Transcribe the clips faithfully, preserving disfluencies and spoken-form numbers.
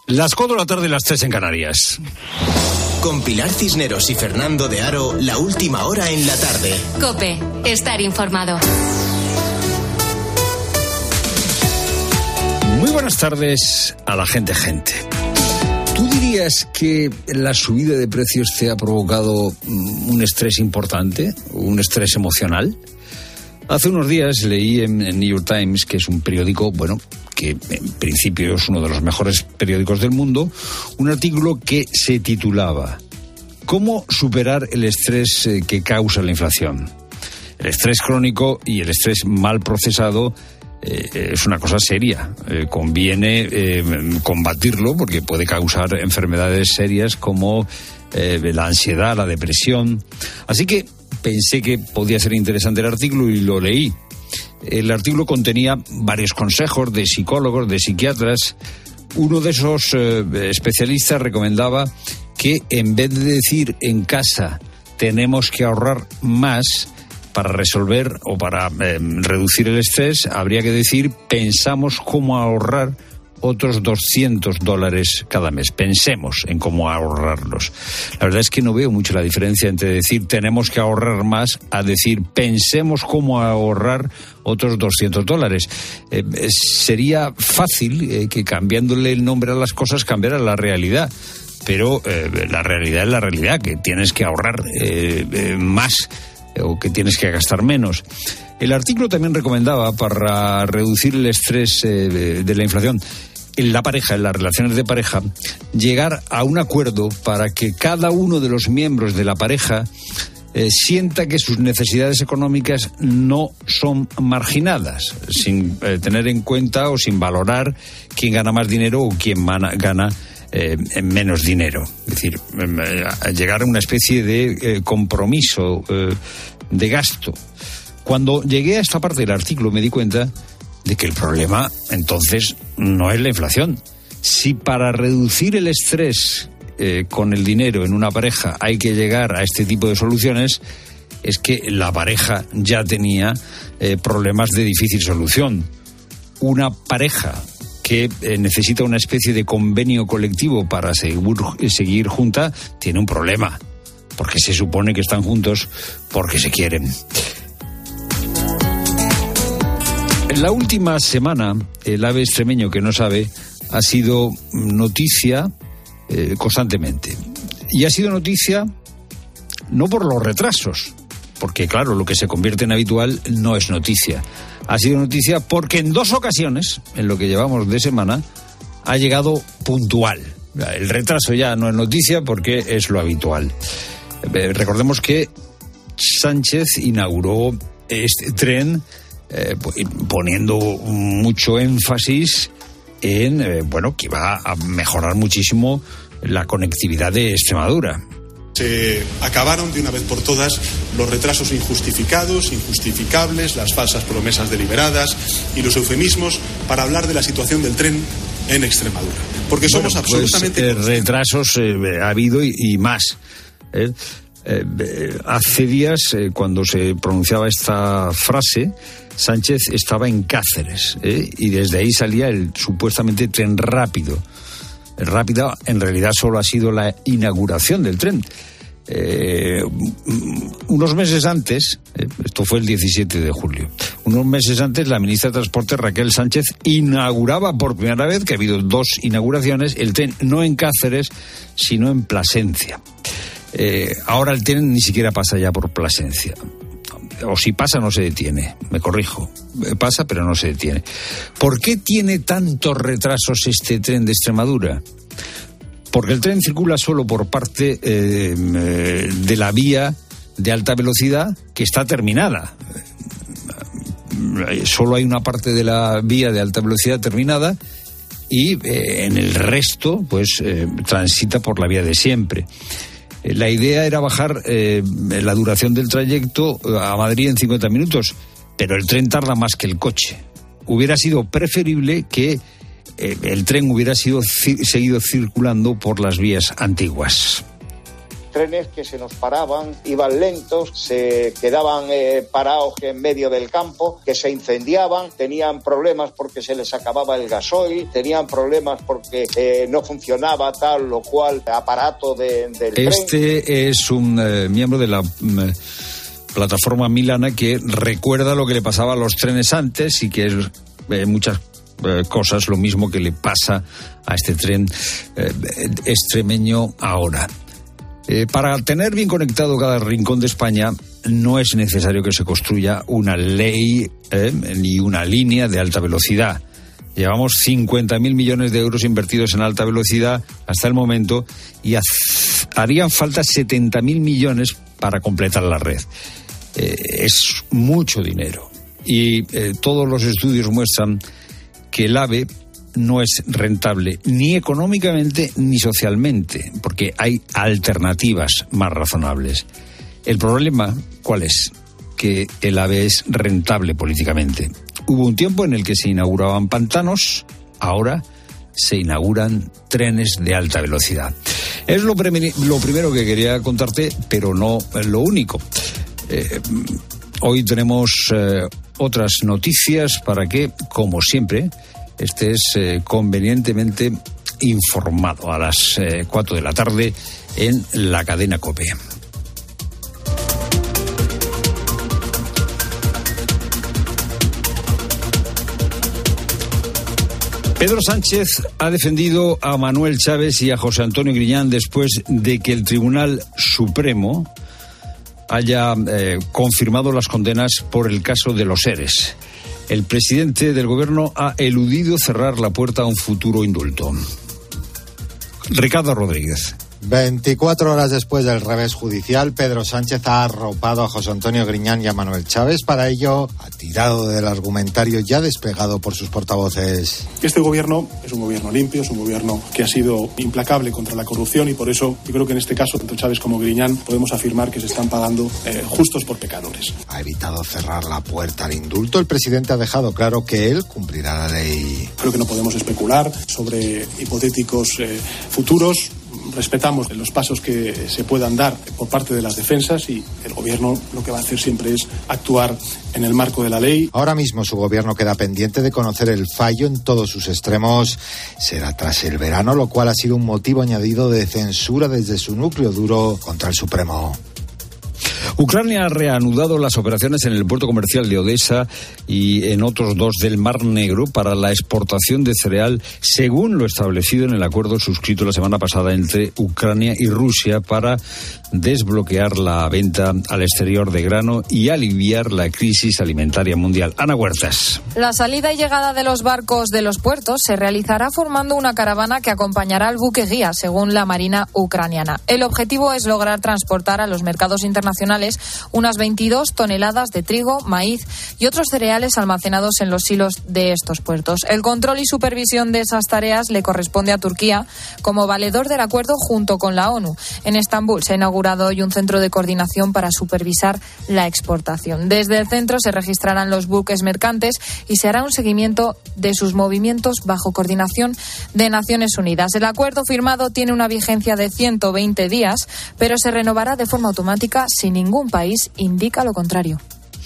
Las cuatro de la tarde, las tres en Canarias. Con Pilar Cisneros y Fernando de Aro, la última hora en la tarde. COPE, estar informado. Muy buenas tardes a la gente, gente. ¿Tú dirías que la subida de precios te ha provocado un estrés importante, un estrés emocional? Hace unos días leí en, en New York Times, que es un periódico, bueno, que en principio es uno de los mejores periódicos del mundo, un artículo que se titulaba ¿Cómo superar el estrés que causa la inflación? El estrés crónico y el estrés mal procesado eh, es una cosa seria. Eh, conviene eh, combatirlo porque puede causar enfermedades serias como eh, la ansiedad, la depresión. Así que pensé que podía ser interesante el artículo y lo leí. El artículo contenía varios consejos de psicólogos, de psiquiatras. Uno de esos eh, especialistas recomendaba que en vez de decir en casa tenemos que ahorrar más para resolver o para eh, reducir el estrés, habría que decir pensamos cómo ahorrar otros doscientos dólares cada mes. Pensemos en cómo ahorrarlos. La verdad es que no veo mucho la diferencia entre decir tenemos que ahorrar más a decir pensemos cómo ahorrar otros doscientos dólares. Eh, sería fácil eh, que cambiándole el nombre a las cosas cambiara la realidad. Pero eh, la realidad es la realidad, que tienes que ahorrar eh, eh, más eh, o que tienes que gastar menos. El artículo también recomendaba, para reducir el estrés eh, de, de la inflación en la pareja, en las relaciones de pareja, llegar a un acuerdo para que cada uno de los miembros de la pareja eh, sienta que sus necesidades económicas no son marginadas, sin eh, tener en cuenta o sin valorar quién gana más dinero o quién mana, gana eh, menos dinero. Es decir, eh, llegar a una especie de eh, compromiso eh, de gasto. Cuando llegué a esta parte del artículo me di cuenta de que el problema entonces no es la inflación. Si para reducir el estrés eh, con el dinero en una pareja hay que llegar a este tipo de soluciones, es que la pareja ya tenía eh, problemas de difícil solución. Una pareja que eh, necesita una especie de convenio colectivo para seguir, seguir junta tiene un problema, porque se supone que están juntos porque se quieren. En la última semana, el ave extremeño que no sabe ha sido noticia eh, constantemente. Y ha sido noticia no por los retrasos, porque claro, lo que se convierte en habitual no es noticia. Ha sido noticia porque en dos ocasiones, en lo que llevamos de semana, ha llegado puntual. El retraso ya no es noticia porque es lo habitual. Eh, recordemos que Sánchez inauguró este tren Eh, poniendo mucho énfasis en eh, bueno, que va a mejorar muchísimo la conectividad de Extremadura. Se acabaron de una vez por todas los retrasos injustificados, injustificables, las falsas promesas deliberadas y los eufemismos para hablar de la situación del tren en Extremadura. Porque somos bueno, pues, absolutamente... Eh, retrasos eh, ha habido y, y más. ¿eh? Eh, hace días, eh, cuando se pronunciaba esta frase, Sánchez estaba en Cáceres, ¿eh? y desde ahí salía el supuestamente tren rápido. El rápido en realidad solo ha sido la inauguración del tren. Eh, unos meses antes, eh, esto fue el diecisiete de julio, unos meses antes la ministra de Transporte, Raquel Sánchez, inauguraba por primera vez, que ha habido dos inauguraciones, el tren no en Cáceres, sino en Plasencia. Eh, ahora el tren ni siquiera pasa ya por Plasencia. O si pasa no se detiene, me corrijo. Pasa pero no se detiene. ¿Por qué tiene tantos retrasos este tren de Extremadura? Porque el tren circula solo por parte eh, de la vía de alta velocidad que está terminada. Solo hay una parte de la vía de alta velocidad terminada y eh, en el resto pues eh, transita por la vía de siempre. La idea era bajar eh, la duración del trayecto a Madrid en cincuenta minutos, pero el tren tarda más que el coche. Hubiera sido preferible que eh, el tren hubiera sido ci- seguido circulando por las vías antiguas. trenes que se nos paraban, iban lentos, se quedaban eh, parados en medio del campo, que se incendiaban, tenían problemas porque se les acababa el gasoil, tenían problemas porque eh, no funcionaba tal o cual aparato de, del tren. Este es un eh, miembro de la eh, plataforma milana que recuerda lo que le pasaba a los trenes antes y que es eh, muchas eh, cosas lo mismo que le pasa a este tren eh, extremeño ahora. Eh, para tener bien conectado cada rincón de España no es necesario que se construya una ley eh, ni una línea de alta velocidad. Llevamos cincuenta mil millones de euros invertidos en alta velocidad hasta el momento y haz, harían falta setenta mil millones para completar la red. Eh, es mucho dinero y eh, todos los estudios muestran que el AVE no es rentable ni económicamente ni socialmente, porque hay alternativas más razonables. El problema, ¿cuál es? Que el AVE es rentable políticamente. Hubo un tiempo en el que se inauguraban pantanos, ahora se inauguran trenes de alta velocidad. Es lo, pre- lo primero que quería contarte, pero no lo único. Eh, hoy tenemos eh, otras noticias para que, como siempre, estés eh, convenientemente informado a las eh, cuatro de la tarde en la cadena COPE. Pedro Sánchez ha defendido a Manuel Chávez y a José Antonio Griñán después de que el Tribunal Supremo haya eh, confirmado las condenas por el caso de los ERES. El presidente del gobierno ha eludido cerrar la puerta a un futuro indulto. Ricardo Rodríguez. veinticuatro horas después del revés judicial, Pedro Sánchez ha arropado a José Antonio Griñán y a Manuel Chávez. Para ello, ha tirado del argumentario ya desplegado por sus portavoces. Este gobierno es un gobierno limpio, es un gobierno que ha sido implacable contra la corrupción y por eso yo creo que en este caso, tanto Chávez como Griñán, podemos afirmar que se están pagando eh, justos por pecadores. Ha evitado cerrar la puerta al indulto. El presidente ha dejado claro que él cumplirá la ley. Creo que no podemos especular sobre hipotéticos eh, futuros. Respetamos los pasos que se puedan dar por parte de las defensas y el gobierno lo que va a hacer siempre es actuar en el marco de la ley. Ahora mismo su gobierno queda pendiente de conocer el fallo en todos sus extremos. Será tras el verano, lo cual ha sido un motivo añadido de censura desde su núcleo duro contra el Supremo. Ucrania ha reanudado las operaciones en el puerto comercial de Odesa y en otros dos del Mar Negro para la exportación de cereal, según lo establecido en el acuerdo suscrito la semana pasada entre Ucrania y Rusia para desbloquear la venta al exterior de grano y aliviar la crisis alimentaria mundial. Ana Huertas. La salida y llegada de los barcos de los puertos se realizará formando una caravana que acompañará al buque guía, según la Marina ucraniana. El objetivo es lograr transportar a los mercados internacionales unas veintidós toneladas de trigo, maíz y otros cereales almacenados en los hilos de estos puertos. El control y supervisión de esas tareas le corresponde a Turquía como valedor del acuerdo junto con la ONU. En Estambul se ha inaugurado hoy un centro de coordinación para supervisar la exportación. Desde el centro se registrarán los buques mercantes y se hará un seguimiento de sus movimientos bajo coordinación de Naciones Unidas. El acuerdo firmado tiene una vigencia de ciento veinte días, pero se renovará de forma automática si ningún país indica lo contrario.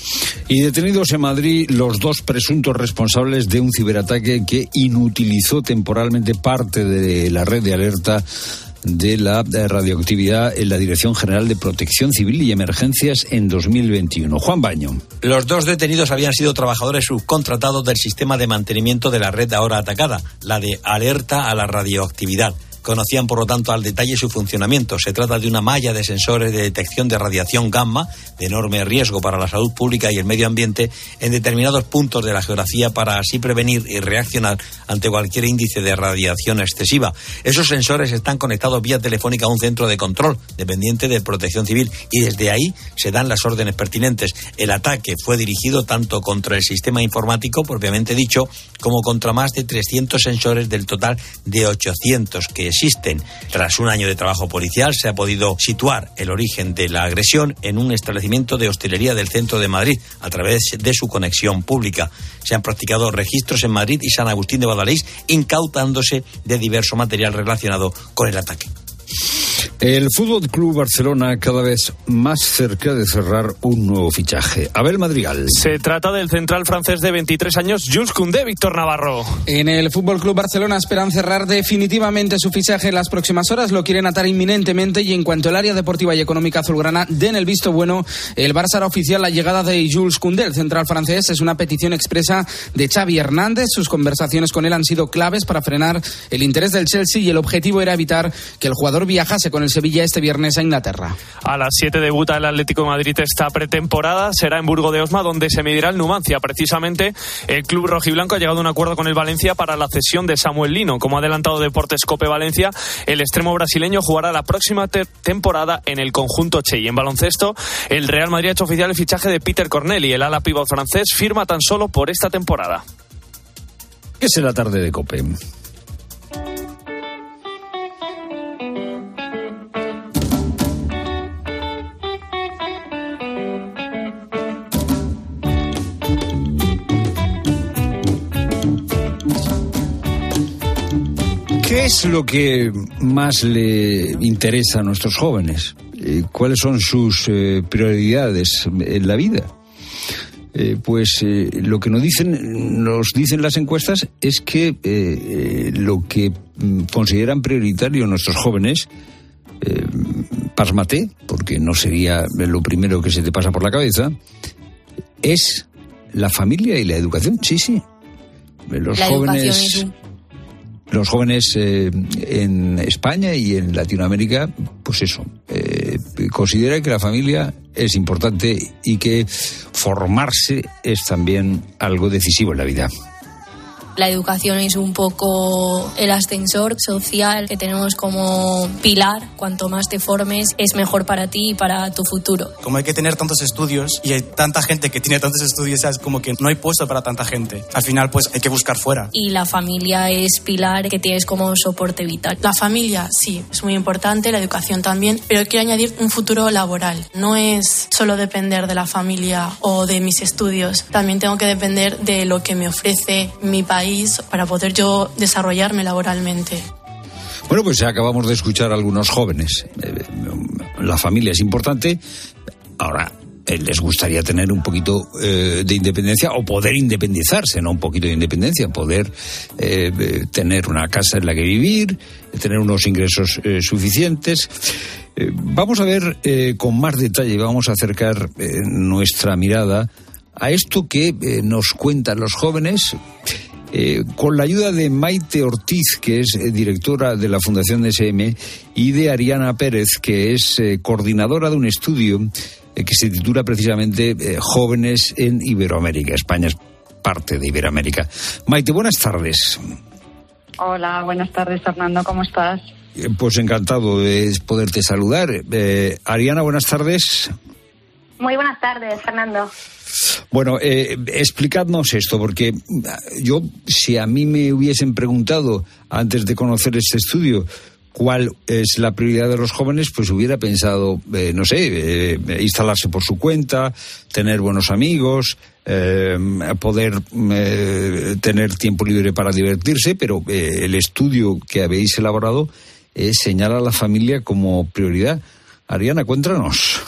Y detenidos en Madrid los dos presuntos responsables de un ciberataque que inutilizó temporalmente parte de la red de alerta de la radioactividad en la Dirección General de Protección Civil y Emergencias en dos mil veintiuno. Juan Baño. Los dos detenidos habían sido trabajadores subcontratados del sistema de mantenimiento de la red ahora atacada, la de alerta a la radioactividad. Conocían, por lo tanto, al detalle su funcionamiento. Se trata de una malla de sensores de detección de radiación gamma de enorme riesgo para la salud pública y el medio ambiente en determinados puntos de la geografía para así prevenir y reaccionar ante cualquier índice de radiación excesiva. Esos sensores están conectados vía telefónica a un centro de control dependiente de Protección Civil y desde ahí se dan las órdenes pertinentes. El ataque fue dirigido tanto contra el sistema informático, propiamente dicho, como contra más de trescientos sensores del total de ochocientos que existen. Tras un año de trabajo policial se ha podido situar el origen de la agresión en un establecimiento de hostelería del centro de Madrid a través de su conexión pública. Se han practicado registros en Madrid y San Agustín de Guadalix, incautándose de diverso material relacionado con el ataque. El Fútbol Club Barcelona cada vez más cerca de cerrar un nuevo fichaje. Abel Madrigal. Se trata del central francés de veintitrés años, Jules Koundé. Víctor Navarro. En el Fútbol Club Barcelona esperan cerrar definitivamente su fichaje en las próximas horas. Lo quieren atar inminentemente y en cuanto el área deportiva y económica azulgrana den el visto bueno, el Barça hará oficial la llegada de Jules Koundé. El central francés es una petición expresa de Xavi Hernández. Sus conversaciones con él han sido claves para frenar el interés del Chelsea y el objetivo era evitar que el jugador viajase con el Sevilla este viernes a Inglaterra. A las siete debuta el Atlético de Madrid esta pretemporada. Será en Burgo de Osma donde se medirá el Numancia. Precisamente el club rojiblanco ha llegado a un acuerdo con el Valencia para la cesión de Samuel Lino. Como ha adelantado Deportes Cope Valencia, el extremo brasileño jugará la próxima te- temporada en el conjunto Che. Y en baloncesto, el Real Madrid ha hecho oficial el fichaje de Peter Corneli. El ala pívot francés firma tan solo por esta temporada. ¿Qué es la tarde de Cope? ¿Qué es lo que más le interesa a nuestros jóvenes? ¿Cuáles son sus eh, prioridades en la vida? Eh, pues eh, lo que nos dicen, nos dicen las encuestas es que eh, lo que consideran prioritario nuestros jóvenes, eh, pásmate, porque no sería lo primero que se te pasa por la cabeza, es la familia y la educación. Sí, sí. Los la jóvenes... educación es un... Los jóvenes eh, en España y en Latinoamérica, pues eso, eh, consideran que la familia es importante y que formarse es también algo decisivo en la vida. La educación es un poco el ascensor social que tenemos como pilar. Cuanto más te formes, es mejor para ti y para tu futuro. Como hay que tener tantos estudios y hay tanta gente que tiene tantos estudios, es como que no hay puesto para tanta gente. Al final, pues hay que buscar fuera. Y la familia es pilar que tienes como soporte vital. La familia, sí, es muy importante, la educación también, pero quiero añadir un futuro laboral. No es solo depender de la familia o de mis estudios, también tengo que depender de lo que me ofrece mi país para poder yo desarrollarme laboralmente. Bueno, pues acabamos de escuchar a algunos jóvenes. La familia es importante. Ahora, les gustaría tener un poquito eh, de independencia o poder independizarse, no un poquito de independencia, poder eh, tener una casa en la que vivir, tener unos ingresos eh, suficientes. Eh, vamos a ver eh, con más detalle, vamos a acercar eh, nuestra mirada a esto que eh, nos cuentan los jóvenes. Eh, con la ayuda de Maite Ortiz, que es eh, directora de la Fundación S M, y de Ariana Pérez, que es eh, coordinadora de un estudio eh, que se titula precisamente eh, Jóvenes en Iberoamérica. España es parte de Iberoamérica. Maite, buenas tardes. Hola, buenas tardes, Fernando, ¿cómo estás? Eh, pues encantado de poderte saludar. Eh, Ariana, buenas tardes. Muy buenas tardes, Fernando. Bueno, eh, explicadnos esto, porque yo, si a mí me hubiesen preguntado antes de conocer este estudio cuál es la prioridad de los jóvenes, pues hubiera pensado, eh, no sé, eh, instalarse por su cuenta, tener buenos amigos, eh, poder eh, tener tiempo libre para divertirse, pero eh, el estudio que habéis elaborado eh, señala a la familia como prioridad. Ariana, cuéntanos.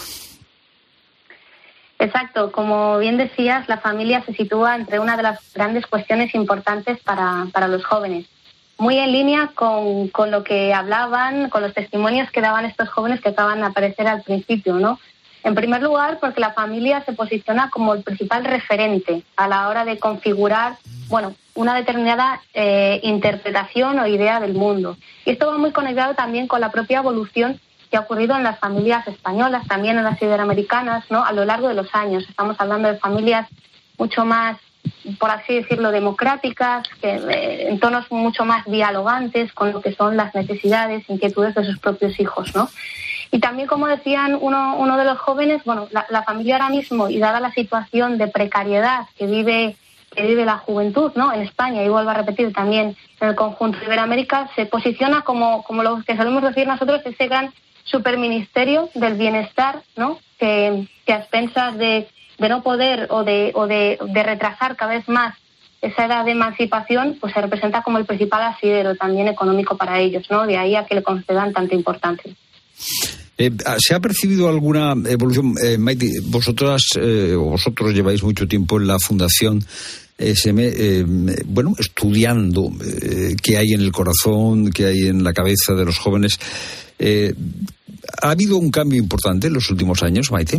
Exacto, como bien decías, la familia se sitúa entre una de las grandes cuestiones importantes para, para los jóvenes. Muy en línea con, con lo que hablaban, con los testimonios que daban estos jóvenes que acaban de aparecer al principio, ¿no? En primer lugar, porque la familia se posiciona como el principal referente a la hora de configurar, bueno, una determinada eh, interpretación o idea del mundo. Y esto va muy conectado también con la propia evolución que ha ocurrido en las familias españolas, también en las iberoamericanas, ¿no? A lo largo de los años. Estamos hablando de familias mucho más, por así decirlo, democráticas, que, eh, en tonos mucho más dialogantes con lo que son las necesidades, inquietudes de sus propios hijos, ¿no? Y también, como decían uno, uno de los jóvenes, bueno, la, la familia ahora mismo, y dada la situación de precariedad que vive que vive la juventud, ¿no? En España, y vuelvo a repetir también en el conjunto de Iberoamérica, se posiciona como, como lo que solemos decir nosotros, ese gran superministerio del bienestar, ¿no? Que, que a expensas de, de no poder o de, o de, de retrasar cada vez más esa edad de emancipación, pues se representa como el principal asidero también económico para ellos, ¿no? De ahí a que le concedan tanta importancia. Eh, ¿Se ha percibido alguna evolución? Eh, Maite, vosotras, eh, vosotros lleváis mucho tiempo en la Fundación S M, eh, bueno, estudiando eh, qué hay en el corazón, qué hay en la cabeza de los jóvenes. Eh, ¿Ha habido un cambio importante en los últimos años, Maite?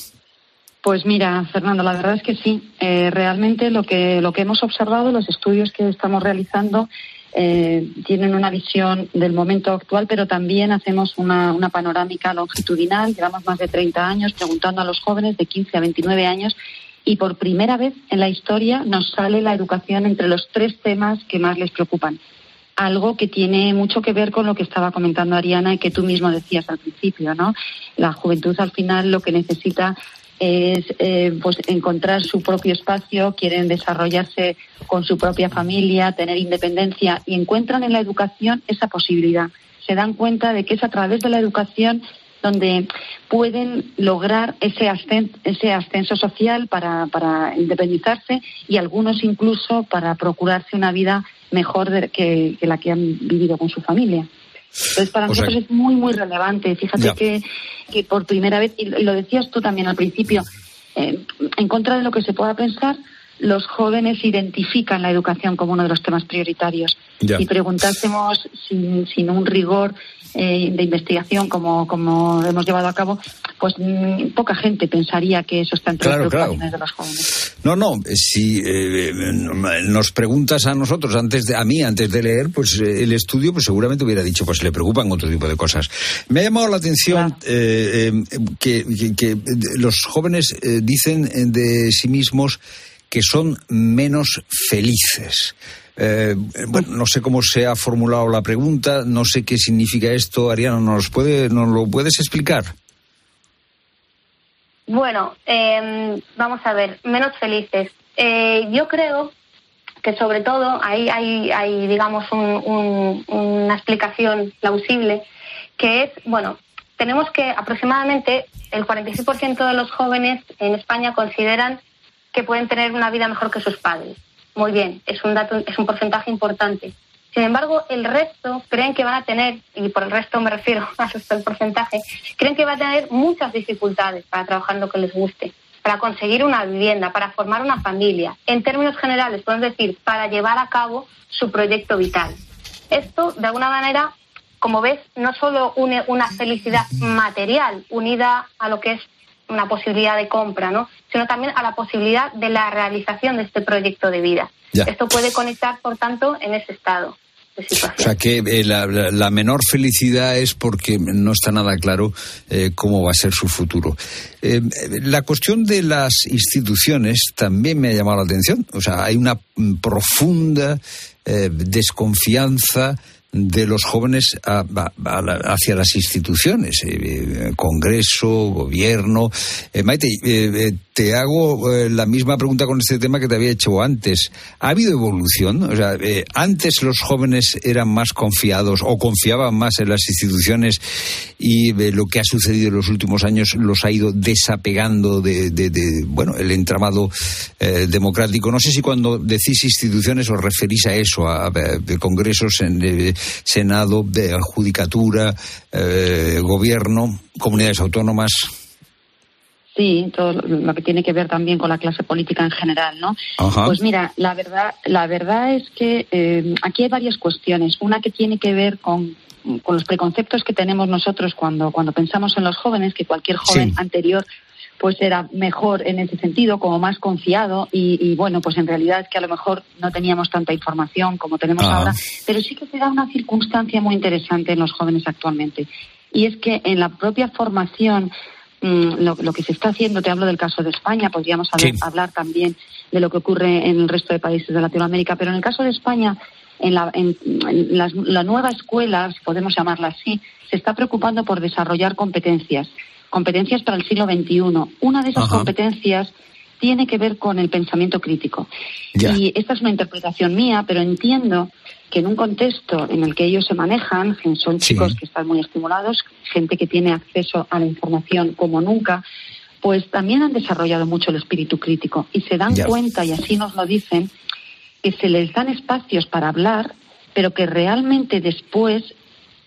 Pues mira, Fernando, la verdad es que sí. Eh, realmente lo que lo que hemos observado, los estudios que estamos realizando, eh, tienen una visión del momento actual, pero también hacemos una, una panorámica longitudinal. Llevamos más de treinta años preguntando a los jóvenes de quince a veintinueve años y por primera vez en la historia nos sale la educación entre los tres temas que más les preocupan. Algo que tiene mucho que ver con lo que estaba comentando Ariana y que tú mismo decías al principio, ¿no? La juventud al final lo que necesita es eh, pues encontrar su propio espacio, quieren desarrollarse con su propia familia, tener independencia y encuentran en la educación esa posibilidad. Se dan cuenta de que es a través de la educación donde pueden lograr ese ascenso, ese ascenso social para, para independizarse y algunos incluso para procurarse una vida mejor de, que, que la que han vivido con su familia. Entonces, para o nosotros sea, es muy, muy relevante. Fíjate que, que por primera vez, y lo decías tú también al principio, eh, en contra de lo que se pueda pensar, los jóvenes identifican la educación como uno de los temas prioritarios. Ya. Si preguntásemos sin, sin un rigor eh, de investigación como, como hemos llevado a cabo, pues mmm, poca gente pensaría que eso está entre las preocupaciones de los jóvenes. No, no, si eh, nos preguntas a nosotros, antes de, a mí, antes de leer, pues eh, el estudio, pues seguramente hubiera dicho, pues le preocupan otro tipo de cosas. Me ha llamado la atención claro. eh, eh, que, que, que los jóvenes eh, dicen de sí mismos que son menos felices. Eh, bueno, no sé cómo se ha formulado la pregunta, no sé qué significa esto. Ariana, ¿nos puede, nos lo puedes explicar? Bueno, eh, vamos a ver, menos felices. Eh, yo creo que sobre todo hay, hay, hay digamos, un, un, una explicación plausible, que es, bueno, tenemos que aproximadamente el cuarenta y seis por ciento de los jóvenes en España consideran que pueden tener una vida mejor que sus padres. Muy bien, es un dato, es un porcentaje importante. Sin embargo, el resto creen que van a tener, y por el resto me refiero a esto el porcentaje, creen que va a tener muchas dificultades para trabajar en lo que les guste, para conseguir una vivienda, para formar una familia. En términos generales, podemos decir, para llevar a cabo su proyecto vital. Esto, de alguna manera, como ves, no solo une una felicidad material unida a lo que es una posibilidad de compra, ¿no?, sino también a la posibilidad de la realización de este proyecto de vida. Ya. Esto puede conectar, por tanto, en ese estado de situación. O sea que eh, la, la, la menor felicidad es porque no está nada claro eh, cómo va a ser su futuro. Eh, la cuestión de las instituciones también me ha llamado la atención. O sea, hay una profunda eh, desconfianza de los jóvenes a, a, a, hacia las instituciones, eh, Congreso, Gobierno. Eh, Maite, eh, te hago eh, la misma pregunta con este tema que te había hecho antes. ¿Ha habido evolución? O sea, eh, antes los jóvenes eran más confiados o confiaban más en las instituciones y eh, lo que ha sucedido en los últimos años los ha ido desapegando de, de, de bueno, el entramado eh, democrático. No sé si cuando decís instituciones os referís a eso, a, a, a congresos, en, eh, Senado, de Judicatura, eh, Gobierno, comunidades autónomas. Sí, todo lo que tiene que ver también con la clase política en general, ¿no? Ajá. Pues mira, la verdad, la verdad es que eh, aquí hay varias cuestiones. Una que tiene que ver con, con los preconceptos que tenemos nosotros cuando, cuando pensamos en los jóvenes, que cualquier joven sí. anterior pues era mejor en ese sentido, como más confiado y, y bueno, pues en realidad es que a lo mejor no teníamos tanta información como tenemos ah. ahora, pero sí que se da una circunstancia muy interesante en los jóvenes actualmente, y es que en la propia formación, mmm, lo, lo que se está haciendo, te hablo del caso de España, podríamos hablar, sí. hablar también de lo que ocurre en el resto de países de Latinoamérica, pero en el caso de España, en la, en, en las, la nueva escuela, si podemos llamarla así, se está preocupando por desarrollar competencias, competencias para el siglo veintiuno. Una de esas Ajá. competencias tiene que ver con el pensamiento crítico. Ya. Y esta es una interpretación mía, pero entiendo que en un contexto en el que ellos se manejan, son chicos sí. que están muy estimulados, gente que tiene acceso a la información como nunca, pues también han desarrollado mucho el espíritu crítico y se dan ya. cuenta, y así nos lo dicen, que se les dan espacios para hablar, pero que realmente después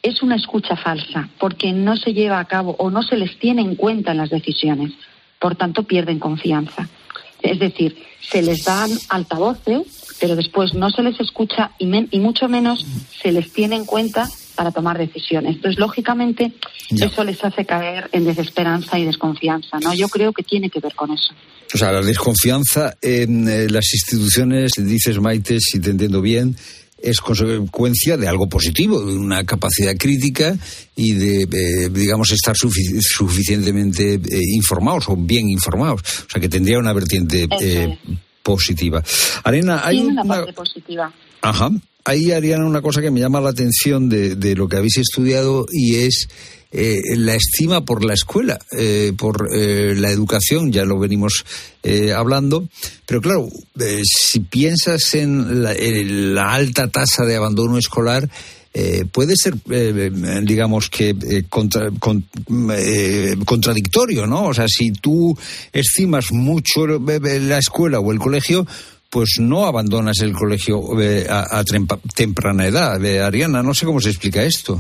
es una escucha falsa, porque no se lleva a cabo o no se les tiene en cuenta en las decisiones. Por tanto, pierden confianza. Es decir, se les dan altavoces, pero después no se les escucha y, men- y mucho menos se les tiene en cuenta para tomar decisiones. Entonces, lógicamente, ya. eso les hace caer en desesperanza y desconfianza, ¿no? Yo creo que tiene que ver con eso. O sea, la desconfianza en eh, las instituciones, dices, Maite, si te entiendo bien, es consecuencia de algo positivo, de una capacidad crítica y de, eh, digamos, estar sufic- suficientemente eh, informados o bien informados. O sea, que tendría una vertiente eh, positiva. Ariana, hay Tiene una... una parte positiva. Ajá. Ahí, Ariana, una cosa que me llama la atención de, de lo que habéis estudiado y es eh, la estima por la escuela, eh, por eh, la educación, ya lo venimos eh, hablando, pero claro, eh, si piensas en la, en la alta tasa de abandono escolar, eh, puede ser, eh, digamos que, eh, contra, con, eh, contradictorio, ¿no? O sea, si tú estimas mucho la escuela o el colegio, pues no abandonas el colegio eh, a, a trempa, temprana edad. Eh, Ariana, no sé cómo se explica esto.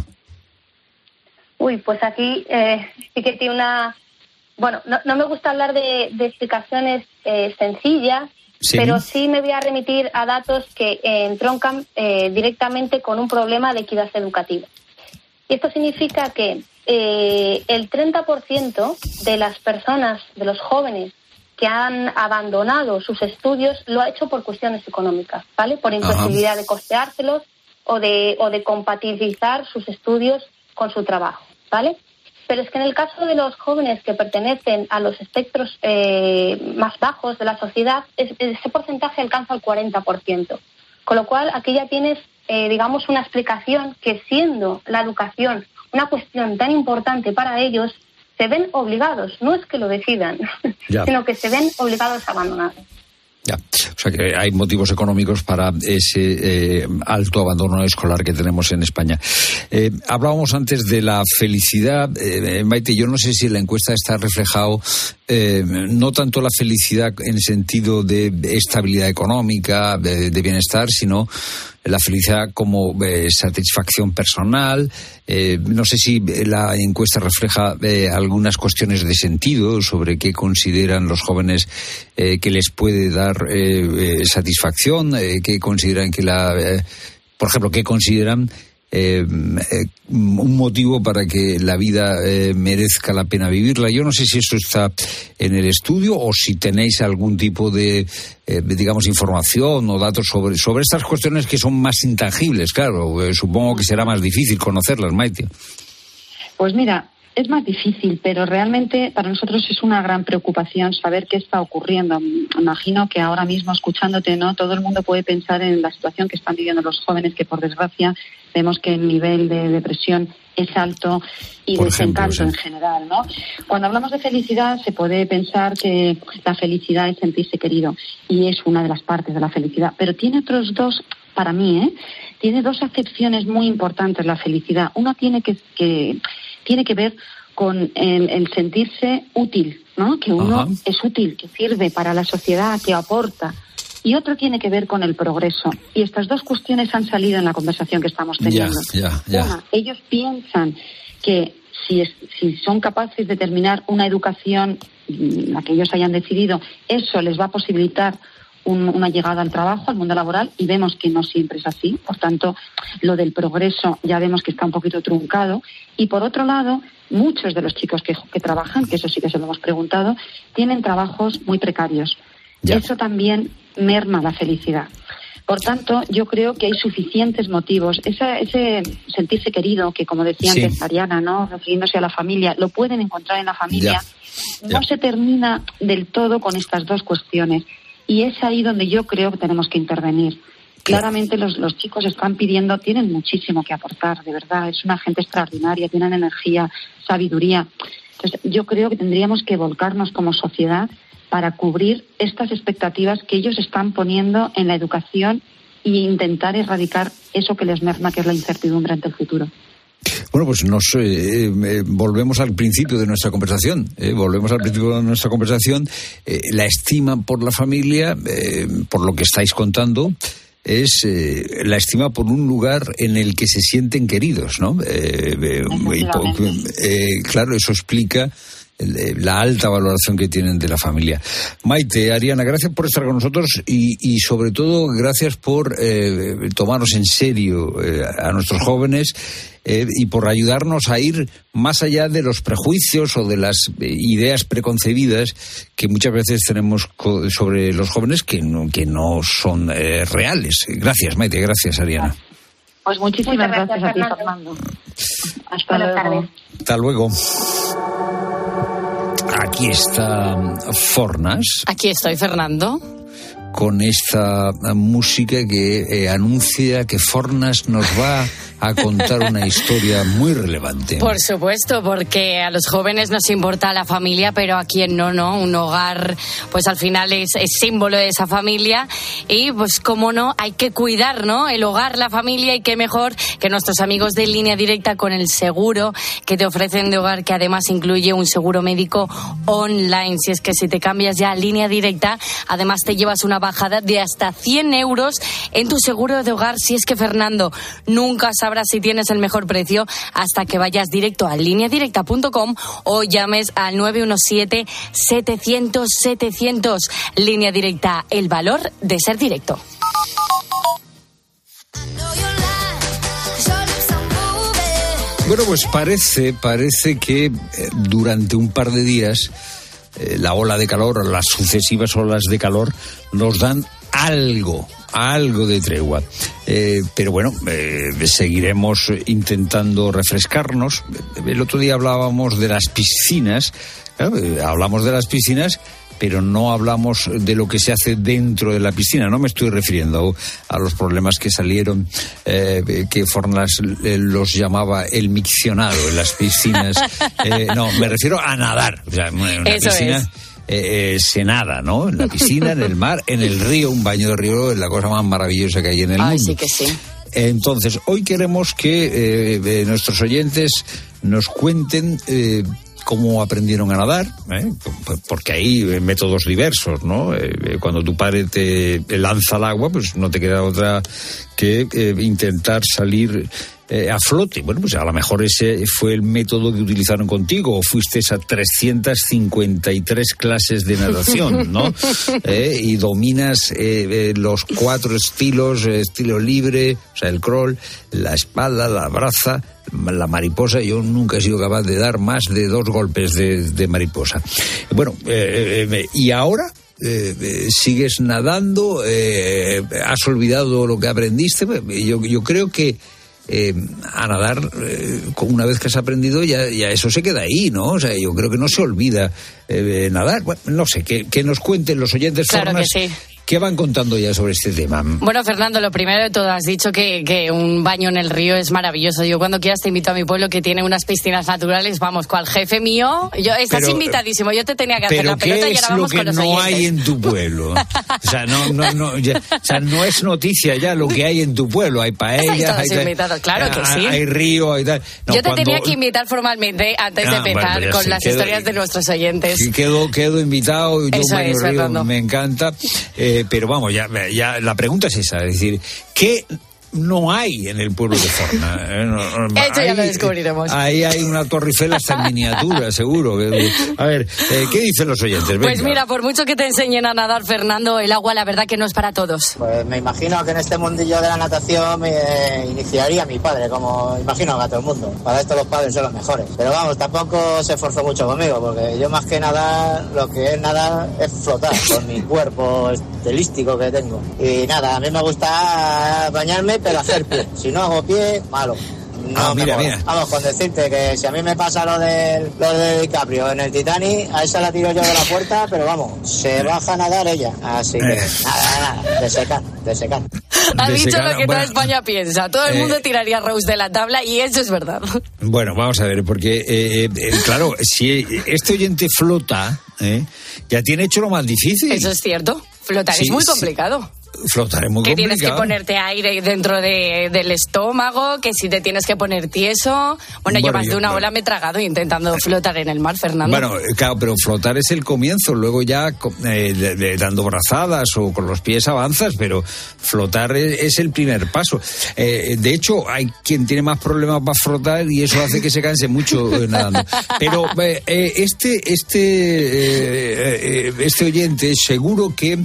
Uy, pues aquí eh, sí que tiene una... Bueno, no, no me gusta hablar de, de explicaciones eh, sencillas, ¿sí? Pero sí me voy a remitir a datos que eh, entroncan eh, directamente con un problema de equidad educativa. Y esto significa que eh, el treinta por ciento de las personas, de los jóvenes, que han abandonado sus estudios lo ha hecho por cuestiones económicas, ¿vale? Por imposibilidad Ajá. de costeárselos o de, o de compatibilizar sus estudios con su trabajo, ¿vale? Pero es que en el caso de los jóvenes que pertenecen a los espectros eh, más bajos de la sociedad, es, ese porcentaje alcanza el cuarenta por ciento. Con lo cual, aquí ya tienes, eh, digamos, una explicación que siendo la educación una cuestión tan importante para ellos, se ven obligados, no es que lo decidan, ya. sino que se ven obligados a abandonar. Ya, o sea que hay motivos económicos para ese eh, alto abandono escolar que tenemos en España. Eh, hablábamos antes de la felicidad. Eh, Maite, yo no sé si en la encuesta está reflejado eh, no tanto la felicidad en sentido de estabilidad económica, de, de bienestar, sino la felicidad como eh, satisfacción personal. Eh, no sé si la encuesta refleja eh, algunas cuestiones de sentido sobre qué consideran los jóvenes eh, que les puede dar eh, eh, satisfacción, eh, qué consideran que la, eh, por ejemplo, qué consideran eh, eh, un motivo para que la vida eh, merezca la pena vivirla. Yo no sé si eso está en el estudio o si tenéis algún tipo de, eh, digamos, información o datos sobre, sobre estas cuestiones que son más intangibles. Claro, eh, supongo que será más difícil conocerlas, Maite. Pues mira, es más difícil, pero realmente para nosotros es una gran preocupación saber qué está ocurriendo. Imagino que ahora mismo, escuchándote, ¿no?, todo el mundo puede pensar en la situación que están viviendo los jóvenes, que por desgracia vemos que el nivel de depresión es alto y por desencanto ejemplo, sí. en general, ¿no? Cuando hablamos de felicidad se puede pensar que la felicidad es sentirse querido y es una de las partes de la felicidad, pero tiene otros dos, para mí, ¿eh? Tiene dos acepciones muy importantes la felicidad. Uno tiene que, que tiene que ver con el, el sentirse útil, ¿no? Que uno Ajá. es útil, que sirve para la sociedad, que aporta. Y otro tiene que ver con el progreso. Y estas dos cuestiones han salido en la conversación que estamos teniendo. Ya, ya, ya. Una, ellos piensan que si, es, si son capaces de terminar una educación, la que ellos hayan decidido, eso les va a posibilitar un, una llegada al trabajo, al mundo laboral, y vemos que no siempre es así. Por tanto, lo del progreso ya vemos que está un poquito truncado. Y por otro lado, muchos de los chicos que, que trabajan, que eso sí que se lo hemos preguntado, tienen trabajos muy precarios. Ya. Eso también merma la felicidad. Por tanto, yo creo que hay suficientes motivos. Esa, ese sentirse querido, que como decía sí. antes Ariana, ¿no?, refiriéndose a la familia, lo pueden encontrar en la familia. Ya. Ya. No se termina del todo con estas dos cuestiones. Y es ahí donde yo creo que tenemos que intervenir. Claramente los, los chicos están pidiendo, tienen muchísimo que aportar, de verdad. Es una gente extraordinaria, tienen energía, sabiduría. Entonces, yo creo que tendríamos que volcarnos como sociedad para cubrir estas expectativas que ellos están poniendo en la educación e intentar erradicar eso que les merma, que es la incertidumbre ante el futuro. Bueno, pues nos eh, eh, volvemos al principio de nuestra conversación. Eh, volvemos al principio de nuestra conversación. Eh, la estima por la familia, eh, por lo que estáis contando, es eh, la estima por un lugar en el que se sienten queridos, ¿no? Eh, eh, eh, claro, eso explica la alta valoración que tienen de la familia. Maite, Ariana, gracias por estar con nosotros y, y sobre todo gracias por eh, tomarnos en serio eh, a nuestros jóvenes eh, y por ayudarnos a ir más allá de los prejuicios o de las eh, ideas preconcebidas que muchas veces tenemos co- sobre los jóvenes que no, que no son eh, reales. Gracias, Maite, gracias, Ariana. Pues muchísimas Muchas gracias, gracias, a ti, Fernando. Fernando. Hasta Buenas luego. tardes. Hasta luego. Aquí está Fornas. Aquí estoy, Fernando. Con esta música que eh, anuncia que Fornas nos va a contar una historia muy relevante. Por supuesto, porque a los jóvenes nos importa la familia, pero a quien no, ¿no? Un hogar, pues al final es, es símbolo de esa familia y, pues, cómo no, hay que cuidar, ¿no? El hogar, la familia, y qué mejor que nuestros amigos de Línea Directa con el seguro que te ofrecen de hogar, que además incluye un seguro médico online. Si es que si te cambias ya a Línea Directa, además te llevas una bajada de hasta cien euros en tu seguro de hogar. Si es que, Fernando, nunca sabrás si tienes el mejor precio hasta que vayas directo a línea directa punto com o llames al nueve uno siete, setecientos, setecientos. Línea Directa, el valor de ser directo. Bueno, pues parece, parece que eh, durante un par de días eh, la ola de calor, o las sucesivas olas de calor, nos dan algo, algo de tregua. Eh, pero bueno, eh, seguiremos intentando refrescarnos. El otro día hablábamos de las piscinas, claro, eh, hablamos de las piscinas, pero no hablamos de lo que se hace dentro de la piscina. No me estoy refiriendo a los problemas que salieron, eh, que Fornas eh, los llamaba el miccionado en las piscinas. Eh, no, me refiero a nadar. O sea, en una Eso piscina es. eh, eh, se nada, ¿no? En la piscina, en el mar, en el río. Un baño de río es la cosa más maravillosa que hay en el Ay, mundo. sí que sí. Entonces, hoy queremos que eh, eh, nuestros oyentes nos cuenten eh, cómo aprendieron a nadar, ¿eh? Porque hay métodos diversos, ¿no? Eh, cuando tu padre te lanza al agua, pues no te queda otra que eh, intentar salir eh, a flote. Bueno, pues a lo mejor ese fue el método que utilizaron contigo, o fuiste a trescientas cincuenta y tres clases de natación, ¿no? Eh, y dominas eh, eh, los cuatro estilos, eh, estilo libre, o sea, el crawl, la espalda, la braza, la mariposa. Yo nunca he sido capaz de dar más de dos golpes de, de mariposa. Bueno, eh, eh, y ahora eh, eh, sigues nadando, eh, has olvidado lo que aprendiste. Yo, yo creo que eh, a nadar, eh, una vez que has aprendido, ya, ya eso se queda ahí, ¿no? O sea, yo creo que no se olvida eh, nadar. Bueno, no sé, que, que nos cuenten los oyentes. Claro Fornas, que sí. ¿Qué van contando ya sobre este tema? Bueno, Fernando, lo primero de todo, has dicho que, que un baño en el río es maravilloso. Yo cuando quieras te invito a mi pueblo, que tiene unas piscinas naturales. Vamos, cual jefe mío. Yo, estás Pero, invitadísimo. Yo te tenía que hacer ¿Pero la pelota qué y es ahora lo vamos que con los no oyentes. hay en tu pueblo? O sea, no, no, no, ya, o sea, no es noticia ya lo que hay en tu pueblo. Hay paellas, Estáis todos hay, invitados, claro que sí. hay río, hay tal. No, Yo te cuando- tenía que invitar formalmente antes de Ah, bueno, empezar pues ya con sé, las quedo- historias de nuestros oyentes. Sí, quedo, quedo invitado, yo Eso baño es, río, Fernando. me encanta, eh, pero vamos, ya, ya la pregunta es esa, es decir, ¿qué no hay en el pueblo de Forna? Eh, no, no, Eso ya ahí- lo descubriremos. Ahí hay una Torre Eiffel hasta en miniatura, seguro. A ver, eh, ¿qué dicen los oyentes? Pues Venga. mira, por mucho que te enseñen a nadar, Fernando, el agua la verdad que no es para todos. Pues me imagino que en este mundillo de la natación me iniciaría mi padre, como imagino que a todo el mundo. Para esto los padres son los mejores. Pero vamos, tampoco se esforzó mucho conmigo, porque yo más que nadar, lo que es nadar es flotar con mi cuerpo estilístico que tengo. Y nada, a mí me gusta bañarme, pero hacer pie. Si no hago pie, malo. No Ah, me mira, mola. mira. Vamos, con decirte que si a mí me pasa lo del, lo de DiCaprio en el Titanic, a esa la tiro yo de la puerta, pero vamos, se baja a nadar ella. Así que Eh. nada, nada, de secar, de secar. Ha De dicho secano, lo que bueno. toda España piensa. Todo el Eh. mundo tiraría a Rose de la tabla y eso es verdad. Bueno, vamos a ver, porque, eh, eh, claro, si este oyente flota, ¿eh? ya tiene hecho lo más difícil. Eso es cierto. Flotar Sí, es muy sí. complicado. flotar es muy que complicado. Tienes que ponerte aire dentro de, del estómago, que si te tienes que poner tieso. Bueno, bueno yo más yo, de una ola me he tragado intentando flotar en el mar, Fernando. Bueno, claro, pero flotar es el comienzo, luego ya eh, de, de, dando brazadas o con los pies avanzas, pero flotar es, es el primer paso. Eh, de hecho, hay quien tiene más problemas para flotar y eso hace que se canse mucho eh, nadando. Pero eh, este, este, eh, este oyente seguro que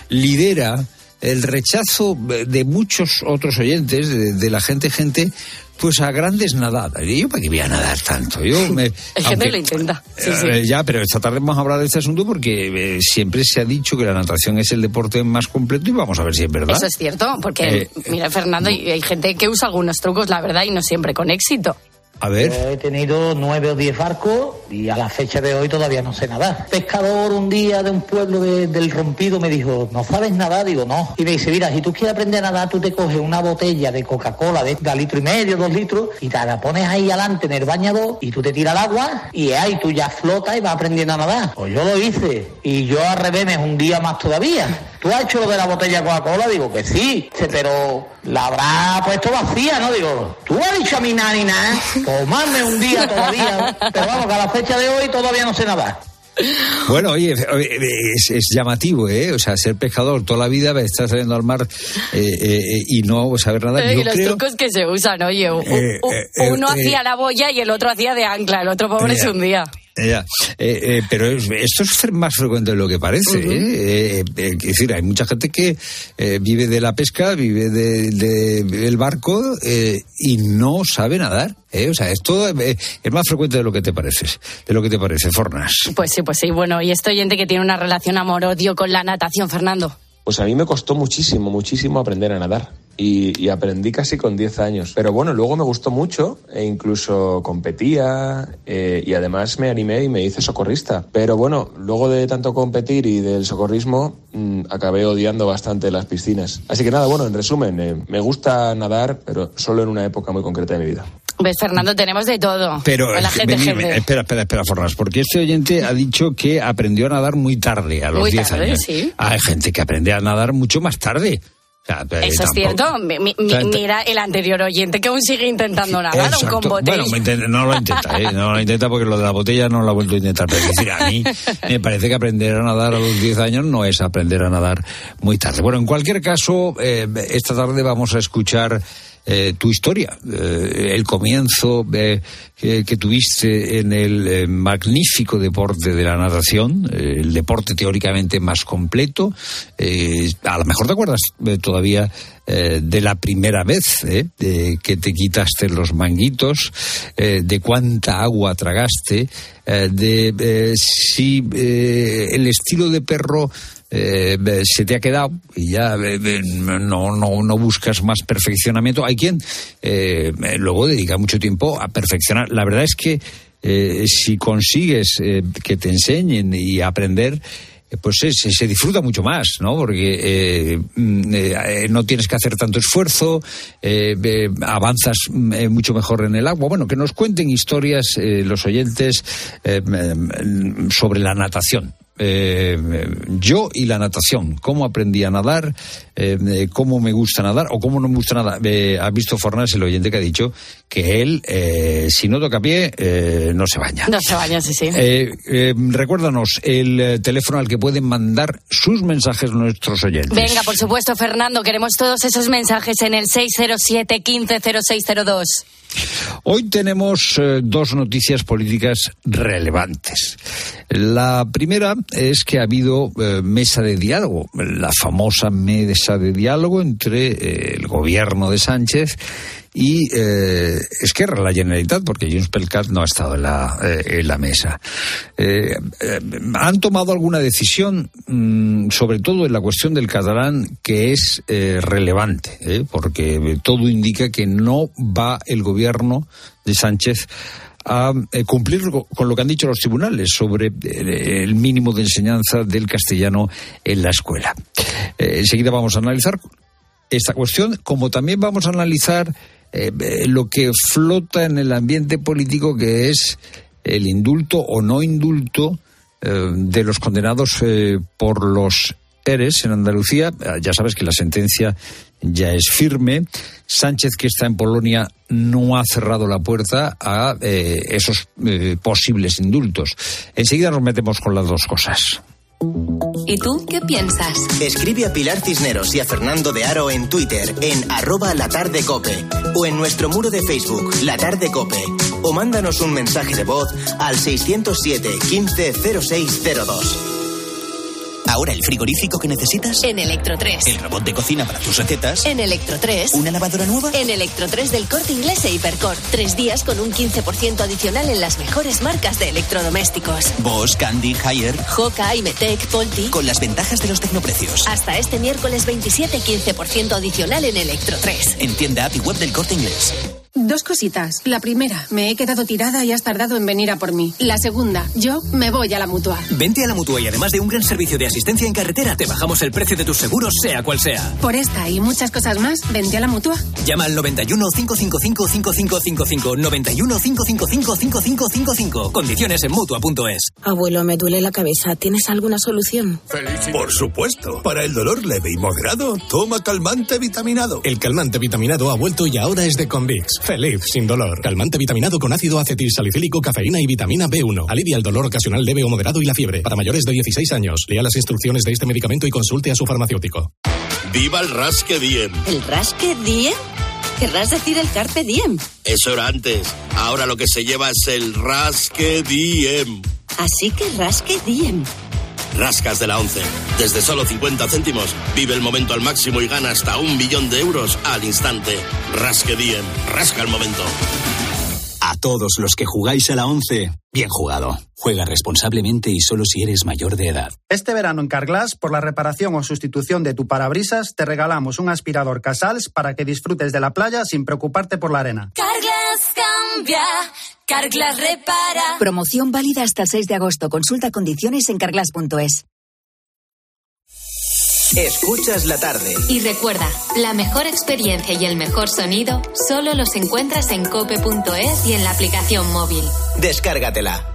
lidera el rechazo de muchos otros oyentes, de, de la gente, gente, pues a grandes nadadas. Y yo, ¿para qué voy a nadar tanto? Yo me, Hay gente aunque, que lo intenta. Sí, eh, sí. Ya, pero esta tarde vamos a hablar de este asunto porque eh, siempre se ha dicho que la natación es el deporte más completo y vamos a ver si es verdad. Eso es cierto, porque, eh, mira, Fernando, no. hay gente que usa algunos trucos, la verdad, y no siempre con éxito. A ver. Yo he tenido nueve o diez barcos y a la fecha de hoy todavía no sé nadar. Pescador un día de un pueblo de, del Rompido me dijo, ¿no sabes nadar? Digo, no. Y me dice, mira, si tú quieres aprender a nadar, tú te coges una botella de Coca-Cola de, de litro y medio, dos litros, y te la pones ahí adelante en el bañador y tú te tiras al agua y ahí tú ya flotas y vas aprendiendo a nadar. Pues yo lo hice y yo al revés me un día más todavía. ¿Tú has hecho lo de la botella de Coca-Cola? Digo que sí, pero la habrá puesto vacía, ¿no? Digo, ¿tú has dicho a mí nada ni nada? Tomarme un día todavía, pero vamos, que a la fecha de hoy todavía no sé nadar. Bueno, oye, es, es llamativo, ¿eh? O sea, ser pescador toda la vida, estar saliendo al mar eh, eh, y no saber nadar. Eh, Yo y los creo... trucos que se usan, oye, un, eh, eh, uno eh, hacía la boya y el otro hacía de ancla, el otro pobre se hundía. Ya, eh, eh, pero es, esto es más frecuente de lo que parece. Uh-huh. ¿eh? Eh, eh, es decir, hay mucha gente que eh, vive de la pesca, vive de, de, del barco eh, y no sabe nadar. ¿eh? O sea, esto eh, es más frecuente de lo que te pareces, de lo que te parece, Fornas. Pues sí, pues sí. Bueno, y este oyente que tiene una relación amor-odio con la natación, Fernando. Pues a mí me costó muchísimo, muchísimo aprender a nadar. Y, y aprendí casi con diez años. Pero bueno, luego me gustó mucho e incluso competía eh, y además me animé y me hice socorrista. Pero bueno, luego de tanto competir y del socorrismo, mmm, acabé odiando bastante las piscinas. Así que nada, bueno, en resumen, eh, me gusta nadar, pero solo en una época muy concreta de mi vida. Ves, Fernando, tenemos de todo. Pero, la gente, me, me, gente. espera, espera, espera, Fornas, porque este oyente ha dicho que aprendió a nadar muy tarde, a los diez años. Sí. Hay gente que aprende a nadar mucho más tarde. O sea, eh, Eso tampoco. Es cierto. Mi, mi, o sea, mira el anterior oyente que aún sigue intentando nadar exacto. con botella. Bueno, no lo intenta, ¿eh? no lo intenta porque lo de la botella no lo ha vuelto a intentar. Pero es decir, a mí me parece que aprender a nadar a los diez años no es aprender a nadar muy tarde. Bueno, en cualquier caso, eh, esta tarde vamos a escuchar Eh, tu historia, eh, el comienzo eh, que, que tuviste en el eh, magnífico deporte de la natación, eh, el deporte teóricamente más completo. Eh, a lo mejor te acuerdas eh, todavía eh, de la primera vez eh, de que te quitaste los manguitos, eh, de cuánta agua tragaste, eh, de eh, si eh, el estilo de perro Eh, se te ha quedado y ya eh, no, no, no buscas más perfeccionamiento. Hay quien eh, luego dedica mucho tiempo a perfeccionar. La verdad es que eh, si consigues eh, que te enseñen y aprender, eh, pues se, se disfruta mucho más, ¿no? Porque eh, eh, no tienes que hacer tanto esfuerzo, eh, eh, avanzas eh, mucho mejor en el agua. Bueno, que nos cuenten historias eh, los oyentes eh, sobre la natación. Eh, yo y la natación, cómo aprendí a nadar, eh, cómo me gusta nadar o cómo no me gusta nadar. Eh, has visto, Fornas, el oyente que ha dicho que él, eh, si no toca pie, eh, no se baña. No se baña, sí, sí. Eh, eh, recuérdanos el eh, teléfono al que pueden mandar sus mensajes nuestros oyentes. Venga, por supuesto, Fernando, queremos todos esos mensajes en el seis cero siete, quince cero seis cero dos. Hoy tenemos eh, dos noticias políticas relevantes. La primera es que ha habido eh, mesa de diálogo, la famosa mesa de diálogo entre eh, el gobierno de Sánchez y eh, Esquerra, la Generalitat, porque Junts pel Cat no ha estado en la, eh, en la mesa. Eh, eh, han tomado alguna decisión, mmm, sobre todo en la cuestión del catalán, que es eh, relevante, eh, porque todo indica que no va el gobierno de Sánchez a eh, cumplir con lo que han dicho los tribunales sobre eh, el mínimo de enseñanza del castellano en la escuela. Eh, enseguida vamos a analizar esta cuestión, como también vamos a analizar eh, lo que flota en el ambiente político, que es el indulto o no indulto eh, de los condenados eh, por los Eres, en Andalucía. Ya sabes que la sentencia ya es firme. Sánchez, que está en Polonia, no ha cerrado la puerta a eh, esos eh, posibles indultos. Enseguida nos metemos con las dos cosas. ¿Y tú qué piensas? Escribe a Pilar Cisneros y a Fernando de Aro en Twitter, en arroba latardecope, o en nuestro muro de Facebook, La Tarde Cope, o mándanos un mensaje de voz al seiscientos siete, quince, cero seis cero dos. Ahora el frigorífico que necesitas. En Electro tres. El robot de cocina para tus recetas. En Electro tres. ¿Una lavadora nueva? En Electro tres del Corte Inglés e Hipercor. Tres días con un quince por ciento adicional en las mejores marcas de electrodomésticos. Bosch, Candy, Haier. Hoka, Imetec, Polti. Con las ventajas de los tecnoprecios. Hasta este miércoles veintisiete, quince por ciento adicional en Electro tres. En tienda app y web del Corte Inglés. Dos cositas. La primera, me he quedado tirada y has tardado en venir a por mí. La segunda, yo me voy a la Mutua. Vente a la Mutua y además de un gran servicio de asistencia en carretera, te bajamos el precio de tus seguros, sea cual sea. Por esta y muchas cosas más, vente a la Mutua. Llama al noventa y uno, cinco cinco cinco, cinco cinco cinco cinco, noventa y uno, cinco cinco cinco, cinco cinco cinco cinco. Condiciones en Mutua punto es. Abuelo, me duele la cabeza. ¿Tienes alguna solución? Por supuesto. Para el dolor leve y moderado, toma calmante vitaminado. El calmante vitaminado ha vuelto y ahora es de Convix. Feliz sin dolor. Calmante vitaminado con ácido acetilsalicílico, cafeína y vitamina B uno. Alivia el dolor ocasional leve o moderado y la fiebre. Para mayores de dieciséis años. Lea las instrucciones de este medicamento y consulte a su farmacéutico. ¡Viva el Rasque Diem! ¿El Rasque Diem? ¿Querrás decir el Carpe Diem? Eso era antes. Ahora lo que se lleva es el Rasque Diem. Así que Rasque Diem. Rascas de la once. Desde solo cincuenta céntimos, vive el momento al máximo y gana hasta un billón de euros al instante. Rasque Diem. Rasca el momento. A todos los que jugáis a la once, bien jugado. Juega responsablemente y solo si eres mayor de edad. Este verano en Carglass, por la reparación o sustitución de tu parabrisas, te regalamos un aspirador Casals para que disfrutes de la playa sin preocuparte por la arena. Carglass cambia, Carglass repara. Promoción válida hasta el seis de agosto. Consulta condiciones en carglass punto es. Escuchas la tarde. Y recuerda, la mejor experiencia y el mejor sonido solo los encuentras en cope punto es y en la aplicación móvil. Descárgatela.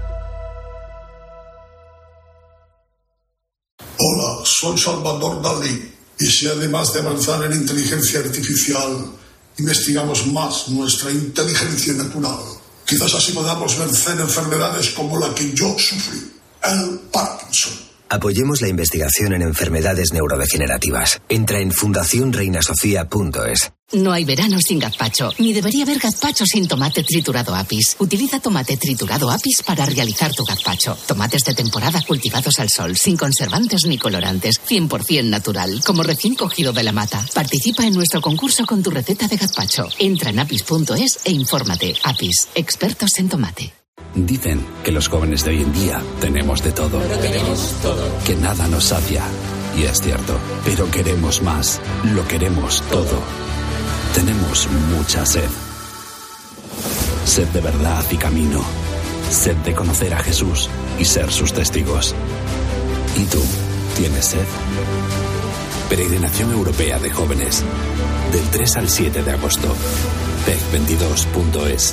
Hola, soy Salvador Dalí. Y si además de avanzar en inteligencia artificial, investigamos más nuestra inteligencia natural, quizás así podamos vencer enfermedades como la que yo sufrí, el Parkinson. Apoyemos la investigación en enfermedades neurodegenerativas. Entra en fundación reina sofía punto es. No hay verano sin gazpacho, ni debería haber gazpacho sin tomate triturado Apis. Utiliza tomate triturado Apis para realizar tu gazpacho. Tomates de temporada cultivados al sol, sin conservantes ni colorantes, cien por ciento natural, como recién cogido de la mata. Participa en nuestro concurso con tu receta de gazpacho. Entra en apis punto es e infórmate. Apis, expertos en tomate. Dicen que los jóvenes de hoy en día tenemos de todo. Pero tenemos todo. Que nada nos sacia. Y es cierto, pero queremos más. Lo queremos todo. Tenemos mucha sed. Sed de verdad y camino. Sed de conocer a Jesús y ser sus testigos. ¿Y tú tienes sed? Peregrinación Europea de Jóvenes. Del tres al siete de agosto. P E C veintidós punto es.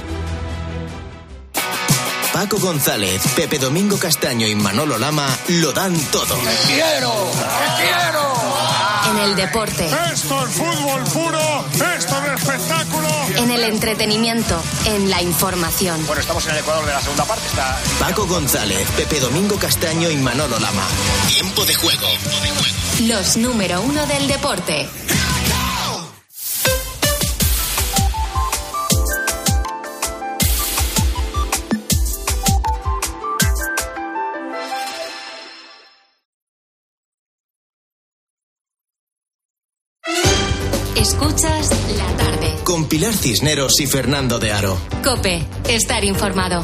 Paco González, Pepe Domingo Castaño y Manolo Lama lo dan todo. ¡Te quiero! ¡Te quiero! En el deporte. Esto es fútbol puro, esto es espectáculo. En el entretenimiento, en la información. Bueno, estamos en el Ecuador de la segunda parte. Está... Paco González, Pepe Domingo Castaño y Manolo Lama. Tiempo de juego. Los número uno del deporte. Escuchas la tarde. Con Pilar Cisneros y Fernando de Aro. COPE, estar informado.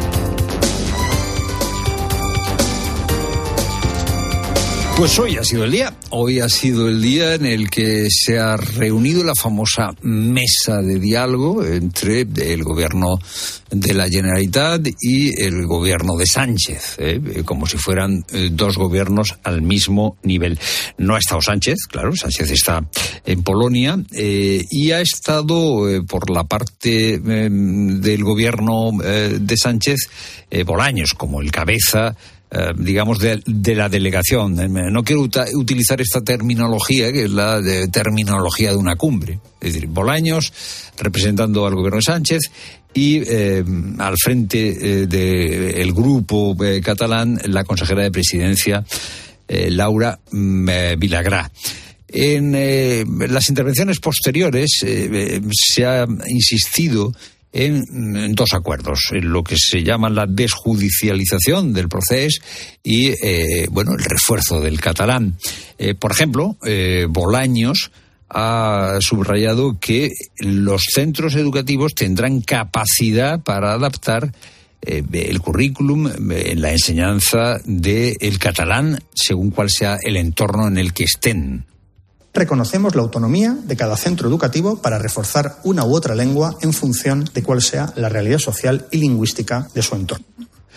Pues hoy ha sido el día, hoy ha sido el día en el que se ha reunido la famosa mesa de diálogo entre el gobierno de la Generalitat y el gobierno de Sánchez, ¿eh? como si fueran eh, dos gobiernos al mismo nivel. No ha estado Sánchez, claro, Sánchez está en Polonia eh, y ha estado eh, por la parte eh, del gobierno eh, de Sánchez eh, Bolaños como el cabeza eh, digamos, de, de la delegación. No quiero uta, utilizar esta terminología, que es la de terminología de una cumbre. Es decir, Bolaños representando al gobierno de Sánchez y eh, al frente eh, del grupo eh, catalán la consejera de Presidencia, eh, Laura eh, Vilagrà. En eh, las intervenciones posteriores eh, eh, se ha insistido en, en dos acuerdos, en lo que se llama la desjudicialización del proceso y eh, bueno, el refuerzo del catalán. Eh, por ejemplo, eh, Bolaños ha subrayado que los centros educativos tendrán capacidad para adaptar eh, el currículum en la enseñanza del catalán según cuál sea el entorno en el que estén. Reconocemos la autonomía de cada centro educativo para reforzar una u otra lengua en función de cuál sea la realidad social y lingüística de su entorno.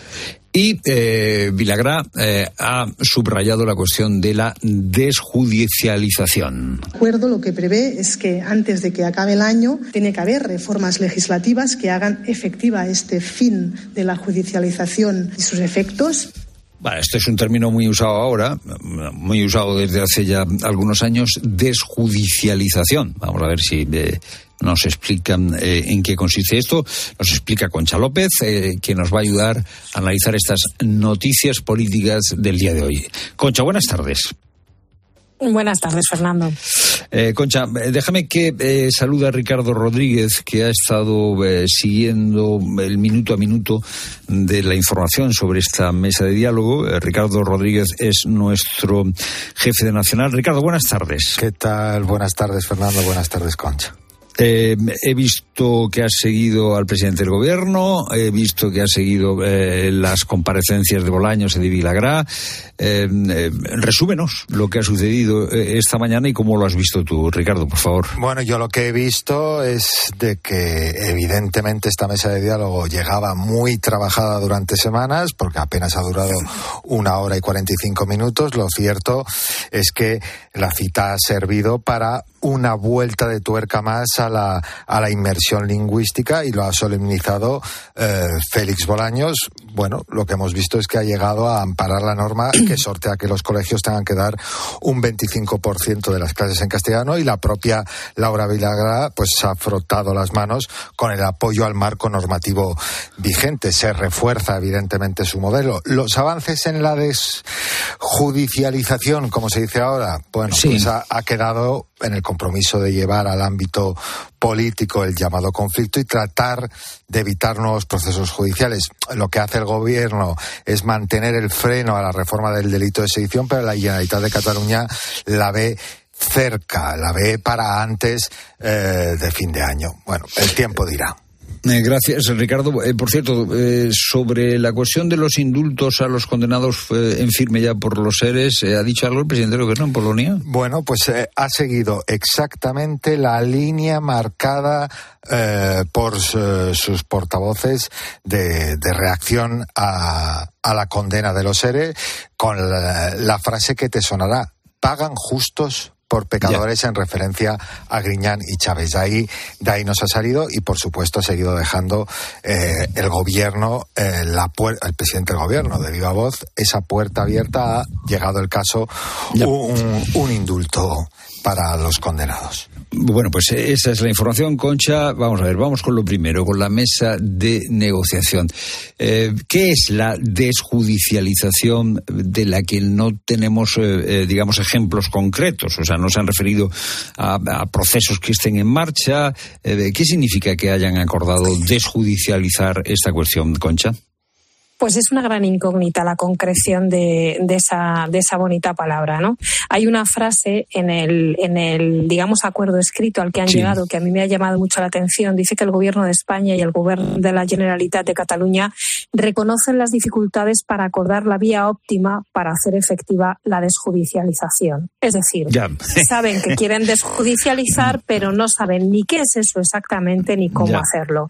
Y eh, Vilagrà eh, ha subrayado la cuestión de la desjudicialización. El acuerdo lo que prevé es que antes de que acabe el año tiene que haber reformas legislativas que hagan efectiva este fin de la judicialización y sus efectos. Bueno, este es un término muy usado ahora, muy usado desde hace ya algunos años, desjudicialización. Vamos a ver si eh, nos explican eh, en qué consiste esto. Nos explica Concha López, eh, que nos va a ayudar a analizar estas noticias políticas del día de hoy. Concha, buenas tardes. Buenas tardes, Fernando. Eh, Concha, déjame que eh, salude a Ricardo Rodríguez, que ha estado eh, siguiendo el minuto a minuto de la información sobre esta mesa de diálogo. Eh, Ricardo Rodríguez es nuestro jefe de Nacional. Ricardo, buenas tardes. ¿Qué tal? Buenas tardes, Fernando. Buenas tardes, Concha. Eh, he visto que has seguido al presidente del gobierno, he visto que has seguido eh, las comparecencias de Bolaños y de Vilagrà. Eh, eh, resúmenos lo que ha sucedido eh, esta mañana y cómo lo has visto tú, Ricardo, por favor. Bueno, yo lo que he visto es de que evidentemente esta mesa de diálogo llegaba muy trabajada durante semanas, porque apenas ha durado una hora y cuarenta y cinco minutos. Lo cierto es que la cita ha servido para una vuelta de tuerca más a la, a la inmersión lingüística, y lo ha solemnizado eh, Félix Bolaños. Bueno, lo que hemos visto es que ha llegado a amparar la norma que sortea que los colegios tengan que dar un veinticinco por ciento de las clases en castellano, y la propia Laura Vilagrà pues ha frotado las manos con el apoyo al marco normativo vigente. Se refuerza evidentemente su modelo. Los avances en la desjudicialización, como se dice ahora, bueno, sí. pues ha, ha quedado en el compromiso de llevar al ámbito político el llamado conflicto y tratar de evitar nuevos procesos judiciales. Lo que hace el gobierno es mantener el freno a la reforma del delito de sedición, pero la Generalitat de Cataluña la ve cerca, la ve para antes eh, de fin de año. Bueno, el tiempo dirá. Eh, gracias, Ricardo. Eh, por cierto, eh, sobre la cuestión de los indultos a los condenados eh, en firme ya por los seres, eh, ¿ha dicho algo el presidente del gobierno en Polonia? Bueno, pues eh, ha seguido exactamente la línea marcada eh, por eh, sus portavoces de, de reacción a, a la condena de los seres, con la, la frase que te sonará: pagan justos por pecadores, yeah. en referencia a Griñán y Chávez. De ahí, de ahí nos ha salido, y por supuesto ha seguido dejando eh, el gobierno, eh, la puer- el presidente del gobierno, de viva voz, esa puerta abierta. Ha llegado el caso, yeah. un, un indulto para los condenados. Bueno, pues esa es la información, Concha. Vamos a ver, vamos con lo primero, con la mesa de negociación. Eh, ¿Qué es la desjudicialización de la que no tenemos, eh, digamos, ejemplos concretos? O sea, no se han referido a, a procesos que estén en marcha. Eh, ¿Qué significa que hayan acordado desjudicializar esta cuestión, Concha? Pues es una gran incógnita la concreción de, de esa de esa bonita palabra, ¿no? Hay una frase en el en el digamos acuerdo escrito al que han sí. llegado que a mí me ha llamado mucho la atención. Dice que el gobierno de España y el gobierno de la Generalitat de Cataluña reconocen las dificultades para acordar la vía óptima para hacer efectiva la desjudicialización. Es decir, ya. saben que quieren desjudicializar, pero no saben ni qué es eso exactamente ni cómo ya. hacerlo.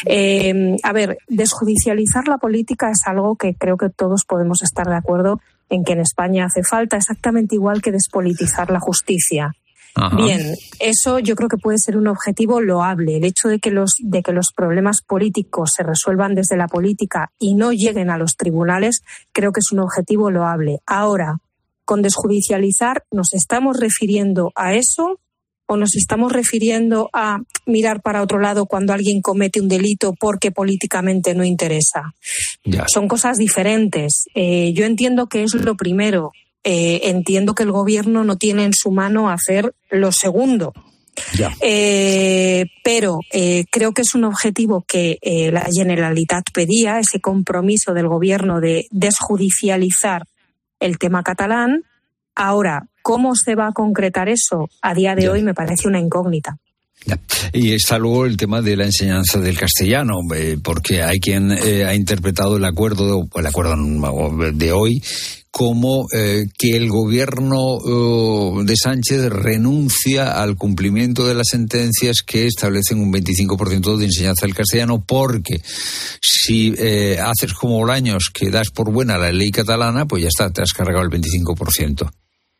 Eh, a ver, desjudicializar la política es algo que creo que todos podemos estar de acuerdo en que en España hace falta, exactamente igual que despolitizar la justicia. Ajá. Bien, eso yo creo que puede ser un objetivo loable. El hecho de que los de que los problemas políticos se resuelvan desde la política y no lleguen a los tribunales, creo que es un objetivo loable. Ahora, con desjudicializar, ¿nos estamos refiriendo a eso o nos estamos refiriendo a mirar para otro lado cuando alguien comete un delito porque políticamente no interesa? Ya. Son cosas diferentes. Eh, yo entiendo que es lo primero. Eh, entiendo que el gobierno no tiene en su mano hacer lo segundo. Ya. Eh, pero eh, creo que es un objetivo que eh, la Generalitat pedía, ese compromiso del gobierno de desjudicializar el tema catalán. Ahora, ¿cómo se va a concretar eso? A día de ya. hoy me parece una incógnita. Ya. Y está luego el tema de la enseñanza del castellano, eh, porque hay quien eh, ha interpretado el acuerdo, el acuerdo de hoy como eh, que el gobierno uh, de Sánchez renuncia al cumplimiento de las sentencias que establecen un veinticinco por ciento de enseñanza del castellano, porque si eh, haces como Bolaños, que das por buena la ley catalana, pues ya está, te has cargado el veinticinco por ciento.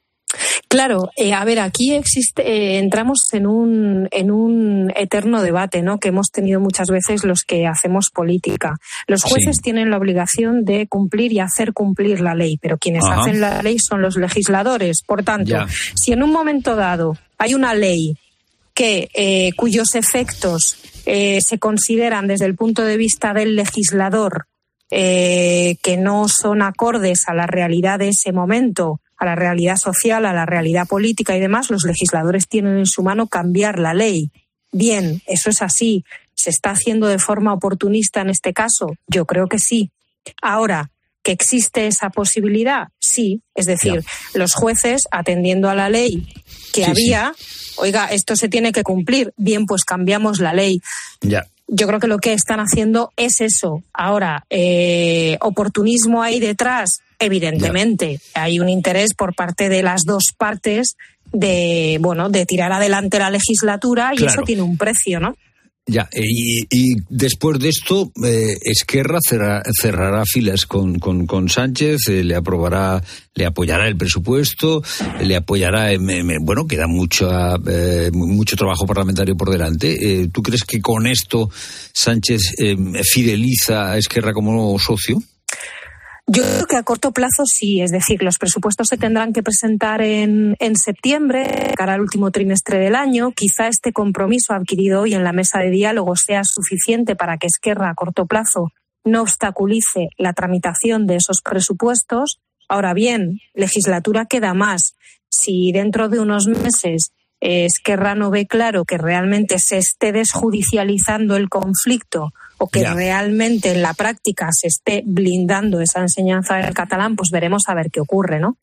Claro, eh, a ver, aquí existe, eh, entramos en un en un eterno debate, ¿no? Que hemos tenido muchas veces los que hacemos política. Los jueces sí. tienen la obligación de cumplir y hacer cumplir la ley, pero quienes Ajá. hacen la ley son los legisladores. Por tanto, ya. si en un momento dado hay una ley que eh, cuyos efectos eh, se consideran desde el punto de vista del legislador eh, que no son acordes a la realidad de ese momento, a la realidad social, a la realidad política y demás, los legisladores tienen en su mano cambiar la ley. Bien, eso es así. ¿Se está haciendo de forma oportunista en este caso? Yo creo que sí. Ahora, ¿que existe esa posibilidad? Sí. Es decir, ya. los jueces, atendiendo a la ley que sí, había, sí. oiga, esto se tiene que cumplir. Bien, pues cambiamos la ley. Ya. Yo creo que lo que están haciendo es eso. Ahora, eh, ¿oportunismo hay detrás? Evidentemente, ya. hay un interés por parte de las dos partes de, bueno, de tirar adelante la legislatura y claro. eso tiene un precio, ¿no? Ya, y, y después de esto, eh, Esquerra cerra, cerrará filas con, con, con Sánchez, eh, le aprobará, le apoyará el presupuesto, le apoyará, eh, me, bueno, queda mucho, eh, mucho trabajo parlamentario por delante. Eh, ¿Tú crees que con esto Sánchez eh, fideliza a Esquerra como socio? Yo creo que a corto plazo sí, es decir, los presupuestos se tendrán que presentar en, en septiembre, cara al último trimestre del año. Quizá este compromiso adquirido hoy en la mesa de diálogo sea suficiente para que Esquerra a corto plazo no obstaculice la tramitación de esos presupuestos. Ahora bien, legislatura queda más. Si dentro de unos meses eh, Esquerra no ve claro que realmente se esté desjudicializando el conflicto o que ya. realmente en la práctica se esté blindando esa enseñanza del catalán, pues veremos a ver qué ocurre, ¿no?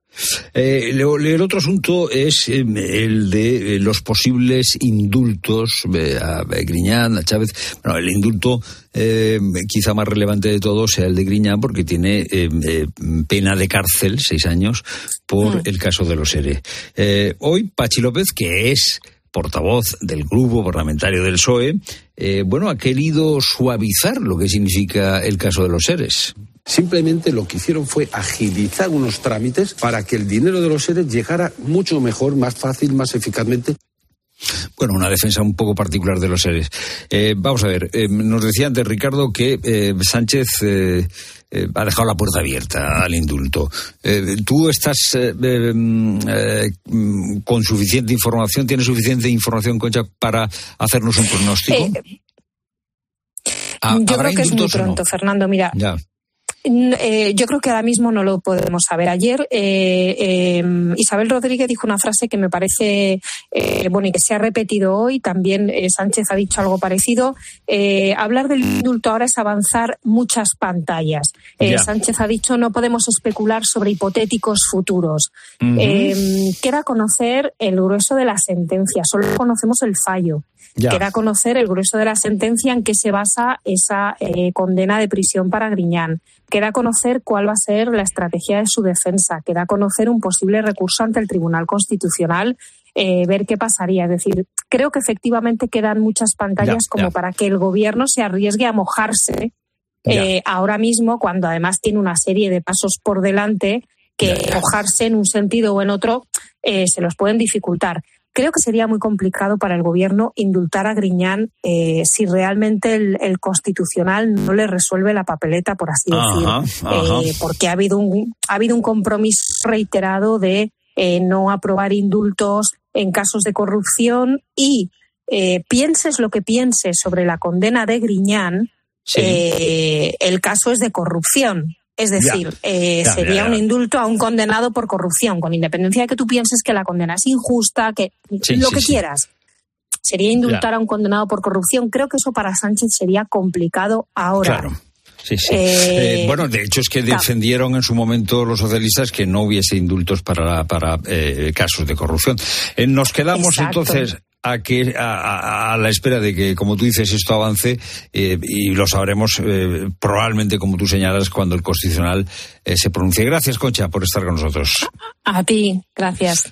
Eh, el otro asunto es eh, el de eh, los posibles indultos eh, a Griñán, a Chávez. Bueno, el indulto eh, quizá más relevante de todos sea el de Griñán, porque tiene eh, eh, pena de cárcel, seis años, por mm. el caso de los ERE. Eh, hoy Pachi López, que es portavoz del grupo parlamentario del P S O E, eh, bueno, ha querido suavizar lo que significa el caso de los ERES. Simplemente lo que hicieron fue agilizar unos trámites para que el dinero de los ERES llegara mucho mejor, más fácil, más eficazmente. Bueno, una defensa un poco particular de los ERES. Eh, vamos a ver, eh, nos decía antes Ricardo que eh, Sánchez eh, eh, ha dejado la puerta abierta al indulto. Eh, ¿Tú estás eh, eh, con suficiente información, tienes suficiente información, Concha, para hacernos un pronóstico? Eh, yo creo que es muy pronto, no? Fernando, mira. Ya. Eh, yo creo que ahora mismo no lo podemos saber. Ayer eh, eh, Isabel Rodríguez dijo una frase que me parece eh, bueno y que se ha repetido hoy. También eh, Sánchez ha dicho algo parecido. Eh, hablar del indulto ahora es avanzar muchas pantallas. Eh, Sánchez ha dicho no podemos especular sobre hipotéticos futuros. Uh-huh. Eh, queda conocer el grueso de la sentencia. Solo conocemos el fallo. Ya. Queda conocer el grueso de la sentencia en que se basa esa eh, condena de prisión para Griñán. Queda conocer cuál va a ser la estrategia de su defensa. Queda conocer un posible recurso ante el Tribunal Constitucional, eh, ver qué pasaría. Es decir, creo que efectivamente quedan muchas pantallas ya, como ya. para que el gobierno se arriesgue a mojarse eh, ahora mismo, cuando además tiene una serie de pasos por delante que ya, ya. mojarse en un sentido o en otro eh, se los pueden dificultar. Creo que sería muy complicado para el gobierno indultar a Griñán eh, si realmente el, el Constitucional no le resuelve la papeleta, por así Ajá, decir, ajá. Eh, porque ha habido un ha habido un compromiso reiterado de eh, no aprobar indultos en casos de corrupción y eh, pienses lo que pienses sobre la condena de Griñán, Sí. eh, el caso es de corrupción. Es decir, Ya. eh, Ya, sería ya, ya. un indulto a un condenado por corrupción, con independencia de que tú pienses que la condena es injusta, que Sí, lo sí, que sí. quieras. Sería indultar Ya. a un condenado por corrupción. Creo que eso para Sánchez sería complicado ahora. Claro. Sí, sí. Eh, Eh, bueno, de hecho es que ta- defendieron en su momento los socialistas que no hubiese indultos para, para eh, casos de corrupción. Eh, nos quedamos Exacto. entonces a que a, a- a la espera de que, como tú dices, esto avance eh, y lo sabremos eh, probablemente, como tú señalas, cuando el Constitucional eh, se pronuncie. Gracias, Concha, por estar con nosotros. A ti, gracias.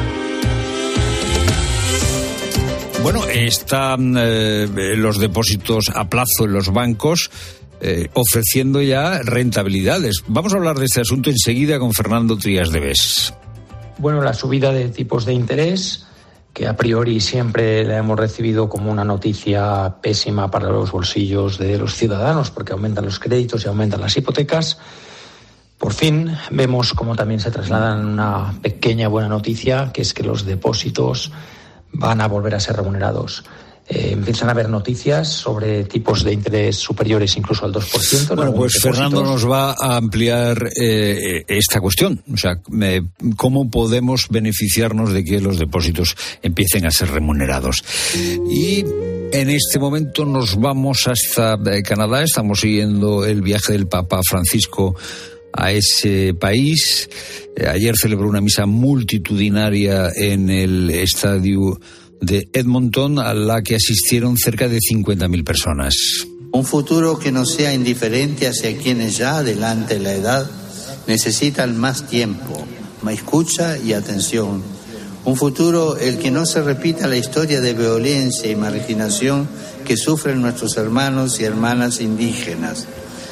Bueno, están eh, los depósitos a plazo en los bancos eh, ofreciendo ya rentabilidades. Vamos a hablar de este asunto enseguida con Fernando Trías de Bes. Bueno, la subida de tipos de interés, que a priori siempre la hemos recibido como una noticia pésima para los bolsillos de los ciudadanos, porque aumentan los créditos y aumentan las hipotecas. Por fin vemos cómo también se trasladan una pequeña buena noticia, que es que los depósitos van a volver a ser remunerados. Eh, empiezan a haber noticias sobre tipos de interés superiores incluso al dos por ciento. Bueno, pues Fernando nos va a ampliar eh, esta cuestión. O sea, me, cómo podemos beneficiarnos de que los depósitos empiecen a ser remunerados. Y en este momento nos vamos hasta eh, Canadá. Estamos siguiendo el viaje del Papa Francisco a ese país. Eh, ayer celebró una misa multitudinaria en el estadio de Edmonton, a la que asistieron cerca de cincuenta mil personas. Un futuro que no sea indiferente hacia quienes ya adelante la edad necesitan más tiempo, más escucha y atención. Un futuro el que no se repita la historia de violencia y marginación que sufren nuestros hermanos y hermanas indígenas.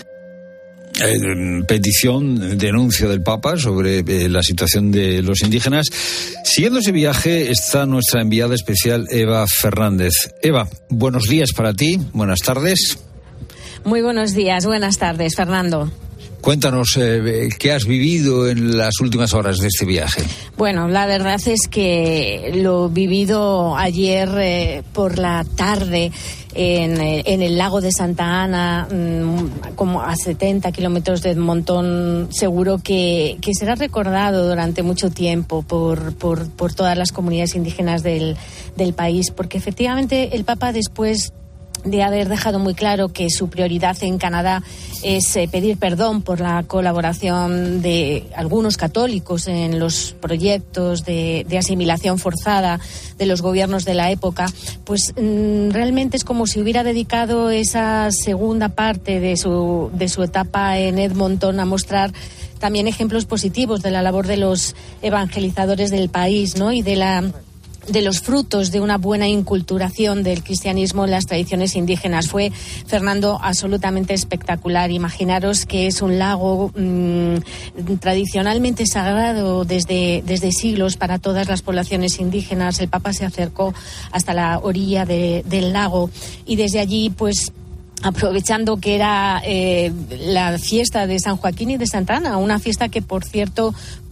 Eh, petición, denuncia del Papa sobre eh, la situación de los indígenas. Siguiendo ese viaje está nuestra enviada especial Eva Fernández. Eva, buenos días para ti, buenas tardes. Muy buenos días, buenas tardes, Fernando. Cuéntanos eh, qué has vivido en las últimas horas de este viaje. Bueno, la verdad es que lo vivido ayer eh, por la tarde en, en el lago de Santa Ana, mmm, como a setenta kilómetros de Edmonton, seguro que, que será recordado durante mucho tiempo por, por, por todas las comunidades indígenas del, del país, porque efectivamente el Papa, después de haber dejado muy claro que su prioridad en Canadá es eh, pedir perdón por la colaboración de algunos católicos en los proyectos de, de asimilación forzada de los gobiernos de la época, pues mmm, realmente es como si hubiera dedicado esa segunda parte de su, de su etapa en Edmonton a mostrar también ejemplos positivos de la labor de los evangelizadores del país, ¿no? Y de la de los frutos de una buena inculturación del cristianismo en las tradiciones indígenas. Fue, Fernando, absolutamente espectacular. Imaginaros que es un lago mmm, tradicionalmente sagrado desde, desde siglos para todas las poblaciones indígenas. El Papa se acercó hasta la orilla de, del lago y desde allí, pues, aprovechando que era eh, la fiesta de San Joaquín y de Santa Ana, una fiesta que, por cierto,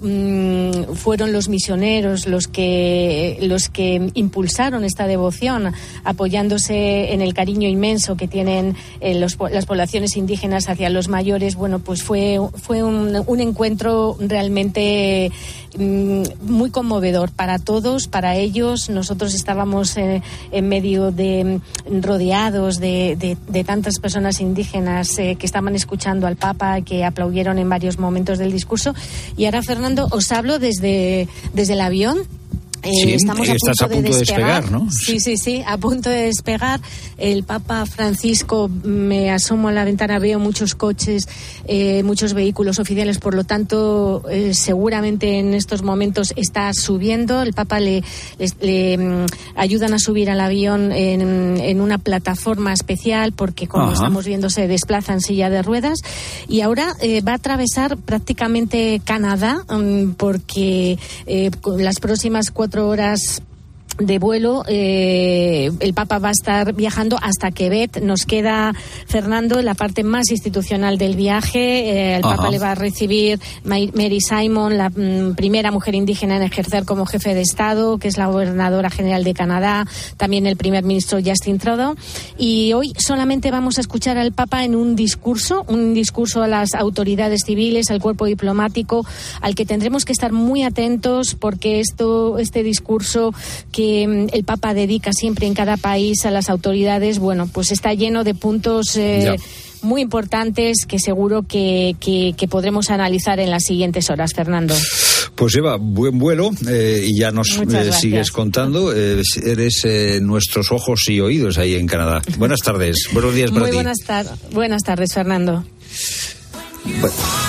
mmm, fueron los misioneros los que los que impulsaron esta devoción, apoyándose en el cariño inmenso que tienen eh, los, las poblaciones indígenas hacia los mayores. Bueno, pues fue fue un, un encuentro realmente mmm, muy conmovedor para todos, para ellos. Nosotros estábamos eh, en medio de rodeados de, de, de tantas personas indígenas eh, que estaban escuchando al Papa, que aplaudieron en varios momentos del discurso. Y ahora, Fernando, os hablo desde, desde el avión. Eh, sí, estamos a punto, estás a punto de despegar, despegar, ¿no? Sí, sí, sí, a punto de despegar. El Papa Francisco, me asomo a la ventana, veo muchos coches, eh, muchos vehículos oficiales, por lo tanto, eh, seguramente en estos momentos está subiendo. El Papa le, le, le um, ayudan a subir al avión en, en una plataforma especial, porque como Ajá. estamos viendo se desplaza en silla de ruedas, y ahora eh, va a atravesar prácticamente Canadá, um, porque eh, las próximas cuatro horas de vuelo, eh, el Papa va a estar viajando hasta Quebec. Nos queda, Fernando, la parte más institucional del viaje. Eh, el Ajá. Papa le va a recibir Mary Simon, la mm, primera mujer indígena en ejercer como jefe de Estado, que es la gobernadora general de Canadá, también el primer ministro Justin Trudeau. Y hoy solamente vamos a escuchar al Papa en un discurso, un discurso a las autoridades civiles, al cuerpo diplomático, al que tendremos que estar muy atentos, porque esto, este discurso que el Papa dedica siempre en cada país a las autoridades, bueno, pues está lleno de puntos eh, muy importantes que seguro que, que, que podremos analizar en las siguientes horas, Fernando. Pues Eva, buen vuelo, eh, y ya nos eh, sigues contando. Eh, eres eh, nuestros ojos y oídos ahí en Canadá. Buenas tardes, buenos días para muy ti. Buenas, tar- buenas tardes, Fernando. Bueno.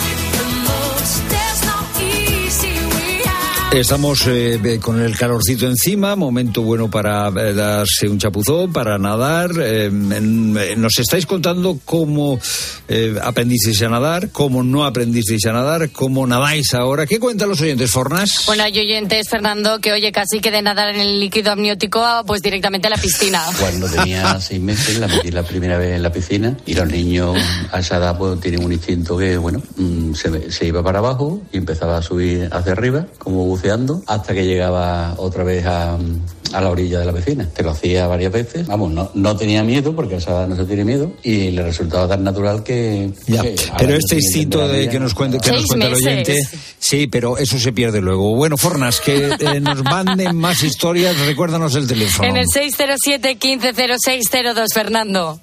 Estamos eh, con el calorcito encima, momento bueno para eh, darse un chapuzón, para nadar. Eh, en, nos estáis contando cómo eh, aprendisteis a nadar, cómo no aprendisteis a nadar, cómo nadáis ahora. ¿Qué cuentan los oyentes, Fornas? Bueno, hay oyentes, Fernando, que oye, casi que de nadar en el líquido amniótico, pues directamente a la piscina. Cuando tenía seis meses la metí la primera vez en la piscina, y los niños a esa edad pues tienen un instinto que, bueno, se, se iba para abajo y empezaba a subir hacia arriba, como buceando, hasta que llegaba otra vez a, a la orilla de la piscina. Te lo hacía varias veces. Vamos, no, no tenía miedo, porque a esa edad no se tiene miedo, y le resultaba tan natural que... Ya, que pero este instinto de que nos cuente, que nos cuenta el oyente, sí, pero eso se pierde luego. Bueno, Fornas, que eh, nos manden más historias, recuérdanos el teléfono. En el seis cero siete, uno cinco cero seis cero dos, Fernando.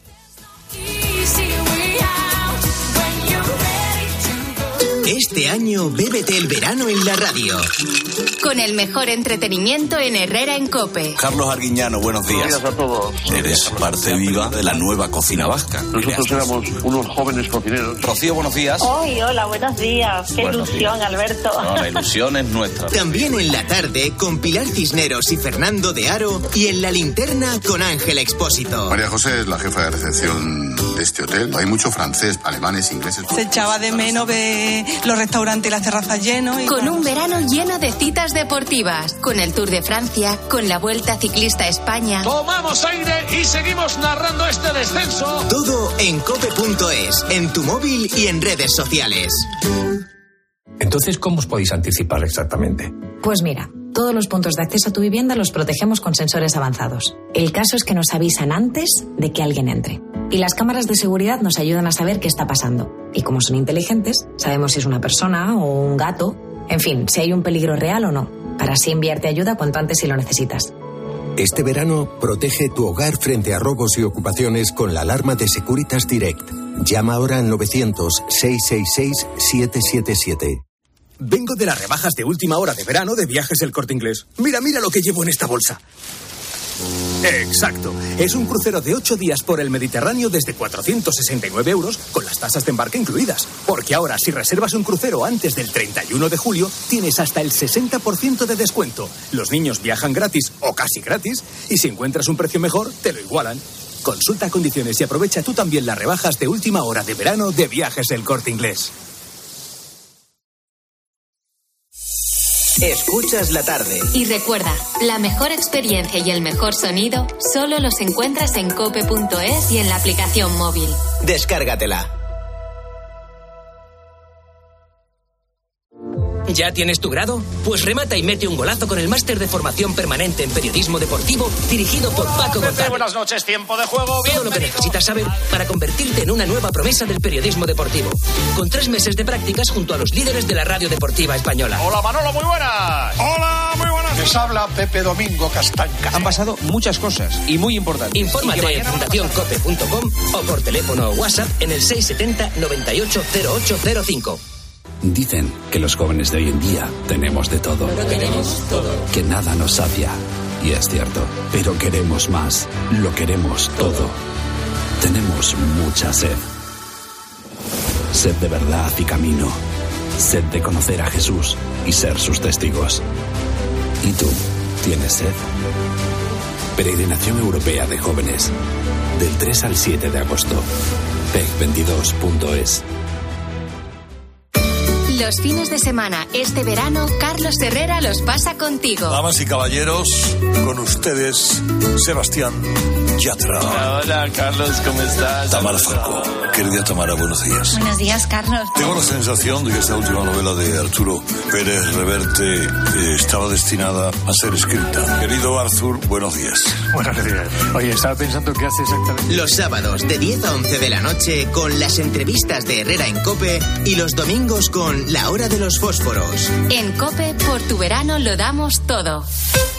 Este año bébete el verano en la radio. Con el mejor entretenimiento en Herrera en COPE. Carlos Arguiñano, buenos días. Buenos días a todos. Eres parte viva de la nueva cocina vasca. Nosotros éramos unos jóvenes cocineros. Rocío, buenos días. Hoy, hola, buenos días. Qué buenos ilusión, días. Alberto. No, la ilusión es nuestra. También en la tarde con Pilar Cisneros y Fernando de Aro, y en la linterna con Ángel Expósito. María José es la jefa de recepción de este hotel. Hay mucho francés, alemanes, ingleses. Se echaba de menos de los restaurantes y las terrazas llenos. Y con claro, un verano lleno de citas deportivas, con el Tour de Francia, con la Vuelta Ciclista a España. Tomamos aire y seguimos narrando este descenso. Todo en cope punto es, en tu móvil y en redes sociales. Entonces, ¿cómo os podéis anticipar exactamente? Pues mira, todos los puntos de acceso a tu vivienda los protegemos con sensores avanzados. El caso es que nos avisan antes de que alguien entre. Y las cámaras de seguridad nos ayudan a saber qué está pasando. Y como son inteligentes, sabemos si es una persona o un gato. En fin, si hay un peligro real o no. Para así enviarte ayuda cuanto antes si lo necesitas. Este verano, protege tu hogar frente a robos y ocupaciones con la alarma de Securitas Direct. Llama ahora al novecientos, seiscientos sesenta y seis, setecientos setenta y siete. Vengo de las rebajas de última hora de verano de Viajes El Corte Inglés. Mira, mira lo que llevo en esta bolsa. Exacto. Es un crucero de ocho días por el Mediterráneo desde cuatrocientos sesenta y nueve euros con las tasas de embarque incluidas. Porque ahora, si reservas un crucero antes del treinta y uno de julio, tienes hasta el sesenta por ciento de descuento. Los niños viajan gratis o casi gratis, y si encuentras un precio mejor, te lo igualan. Consulta condiciones y aprovecha tú también las rebajas de última hora de verano de Viajes El Corte Inglés. Escuchas la tarde. Y recuerda, la mejor experiencia y el mejor sonido solo los encuentras en cope punto es y en la aplicación móvil. Descárgatela. ¿Ya tienes tu grado? Pues remata y mete un golazo con el máster de formación permanente en periodismo deportivo dirigido por Paco González. Buenas noches, tiempo de juego. Todo Bienvenido. lo que necesitas saber para convertirte en una nueva promesa del periodismo deportivo. Con tres meses de prácticas junto a los líderes de la radio deportiva española. Hola Manolo, muy buenas. Hola, muy buenas. Les habla Pepe Domingo Castanca. Han pasado muchas cosas y muy importantes. Infórmate en fundación cope punto com o por teléfono o WhatsApp en el seiscientos setenta, noventa y ocho, cero ocho cero cinco. Dicen que los jóvenes de hoy en día tenemos de todo. Pero queremos todo. Que nada nos sacia. Y es cierto. Pero queremos más. Lo queremos todo. Tenemos mucha sed. Sed de verdad y camino. Sed de conocer a Jesús y ser sus testigos. ¿Y tú? ¿Tienes sed? Peregrinación Europea de Jóvenes. Del tres al siete de agosto. P E C veintidós punto es. Los fines de semana, este verano, Carlos Herrera los pasa contigo. Damas y caballeros, con ustedes, Sebastián Yatra. Hola, hola, Carlos, ¿cómo estás? Tamara Falcó. Querida Tamara, buenos días. Buenos días, Carlos. Tengo la sensación de que esta última novela de Arturo Pérez Reverte eh, estaba destinada a ser escrita. Querido Arthur, buenos días. Buenos días. Oye, estaba pensando qué hace exactamente. Los sábados de diez a once de la noche con las entrevistas de Herrera en COPE y los domingos con La Hora de los Fósforos. En COPE, por tu verano lo damos todo.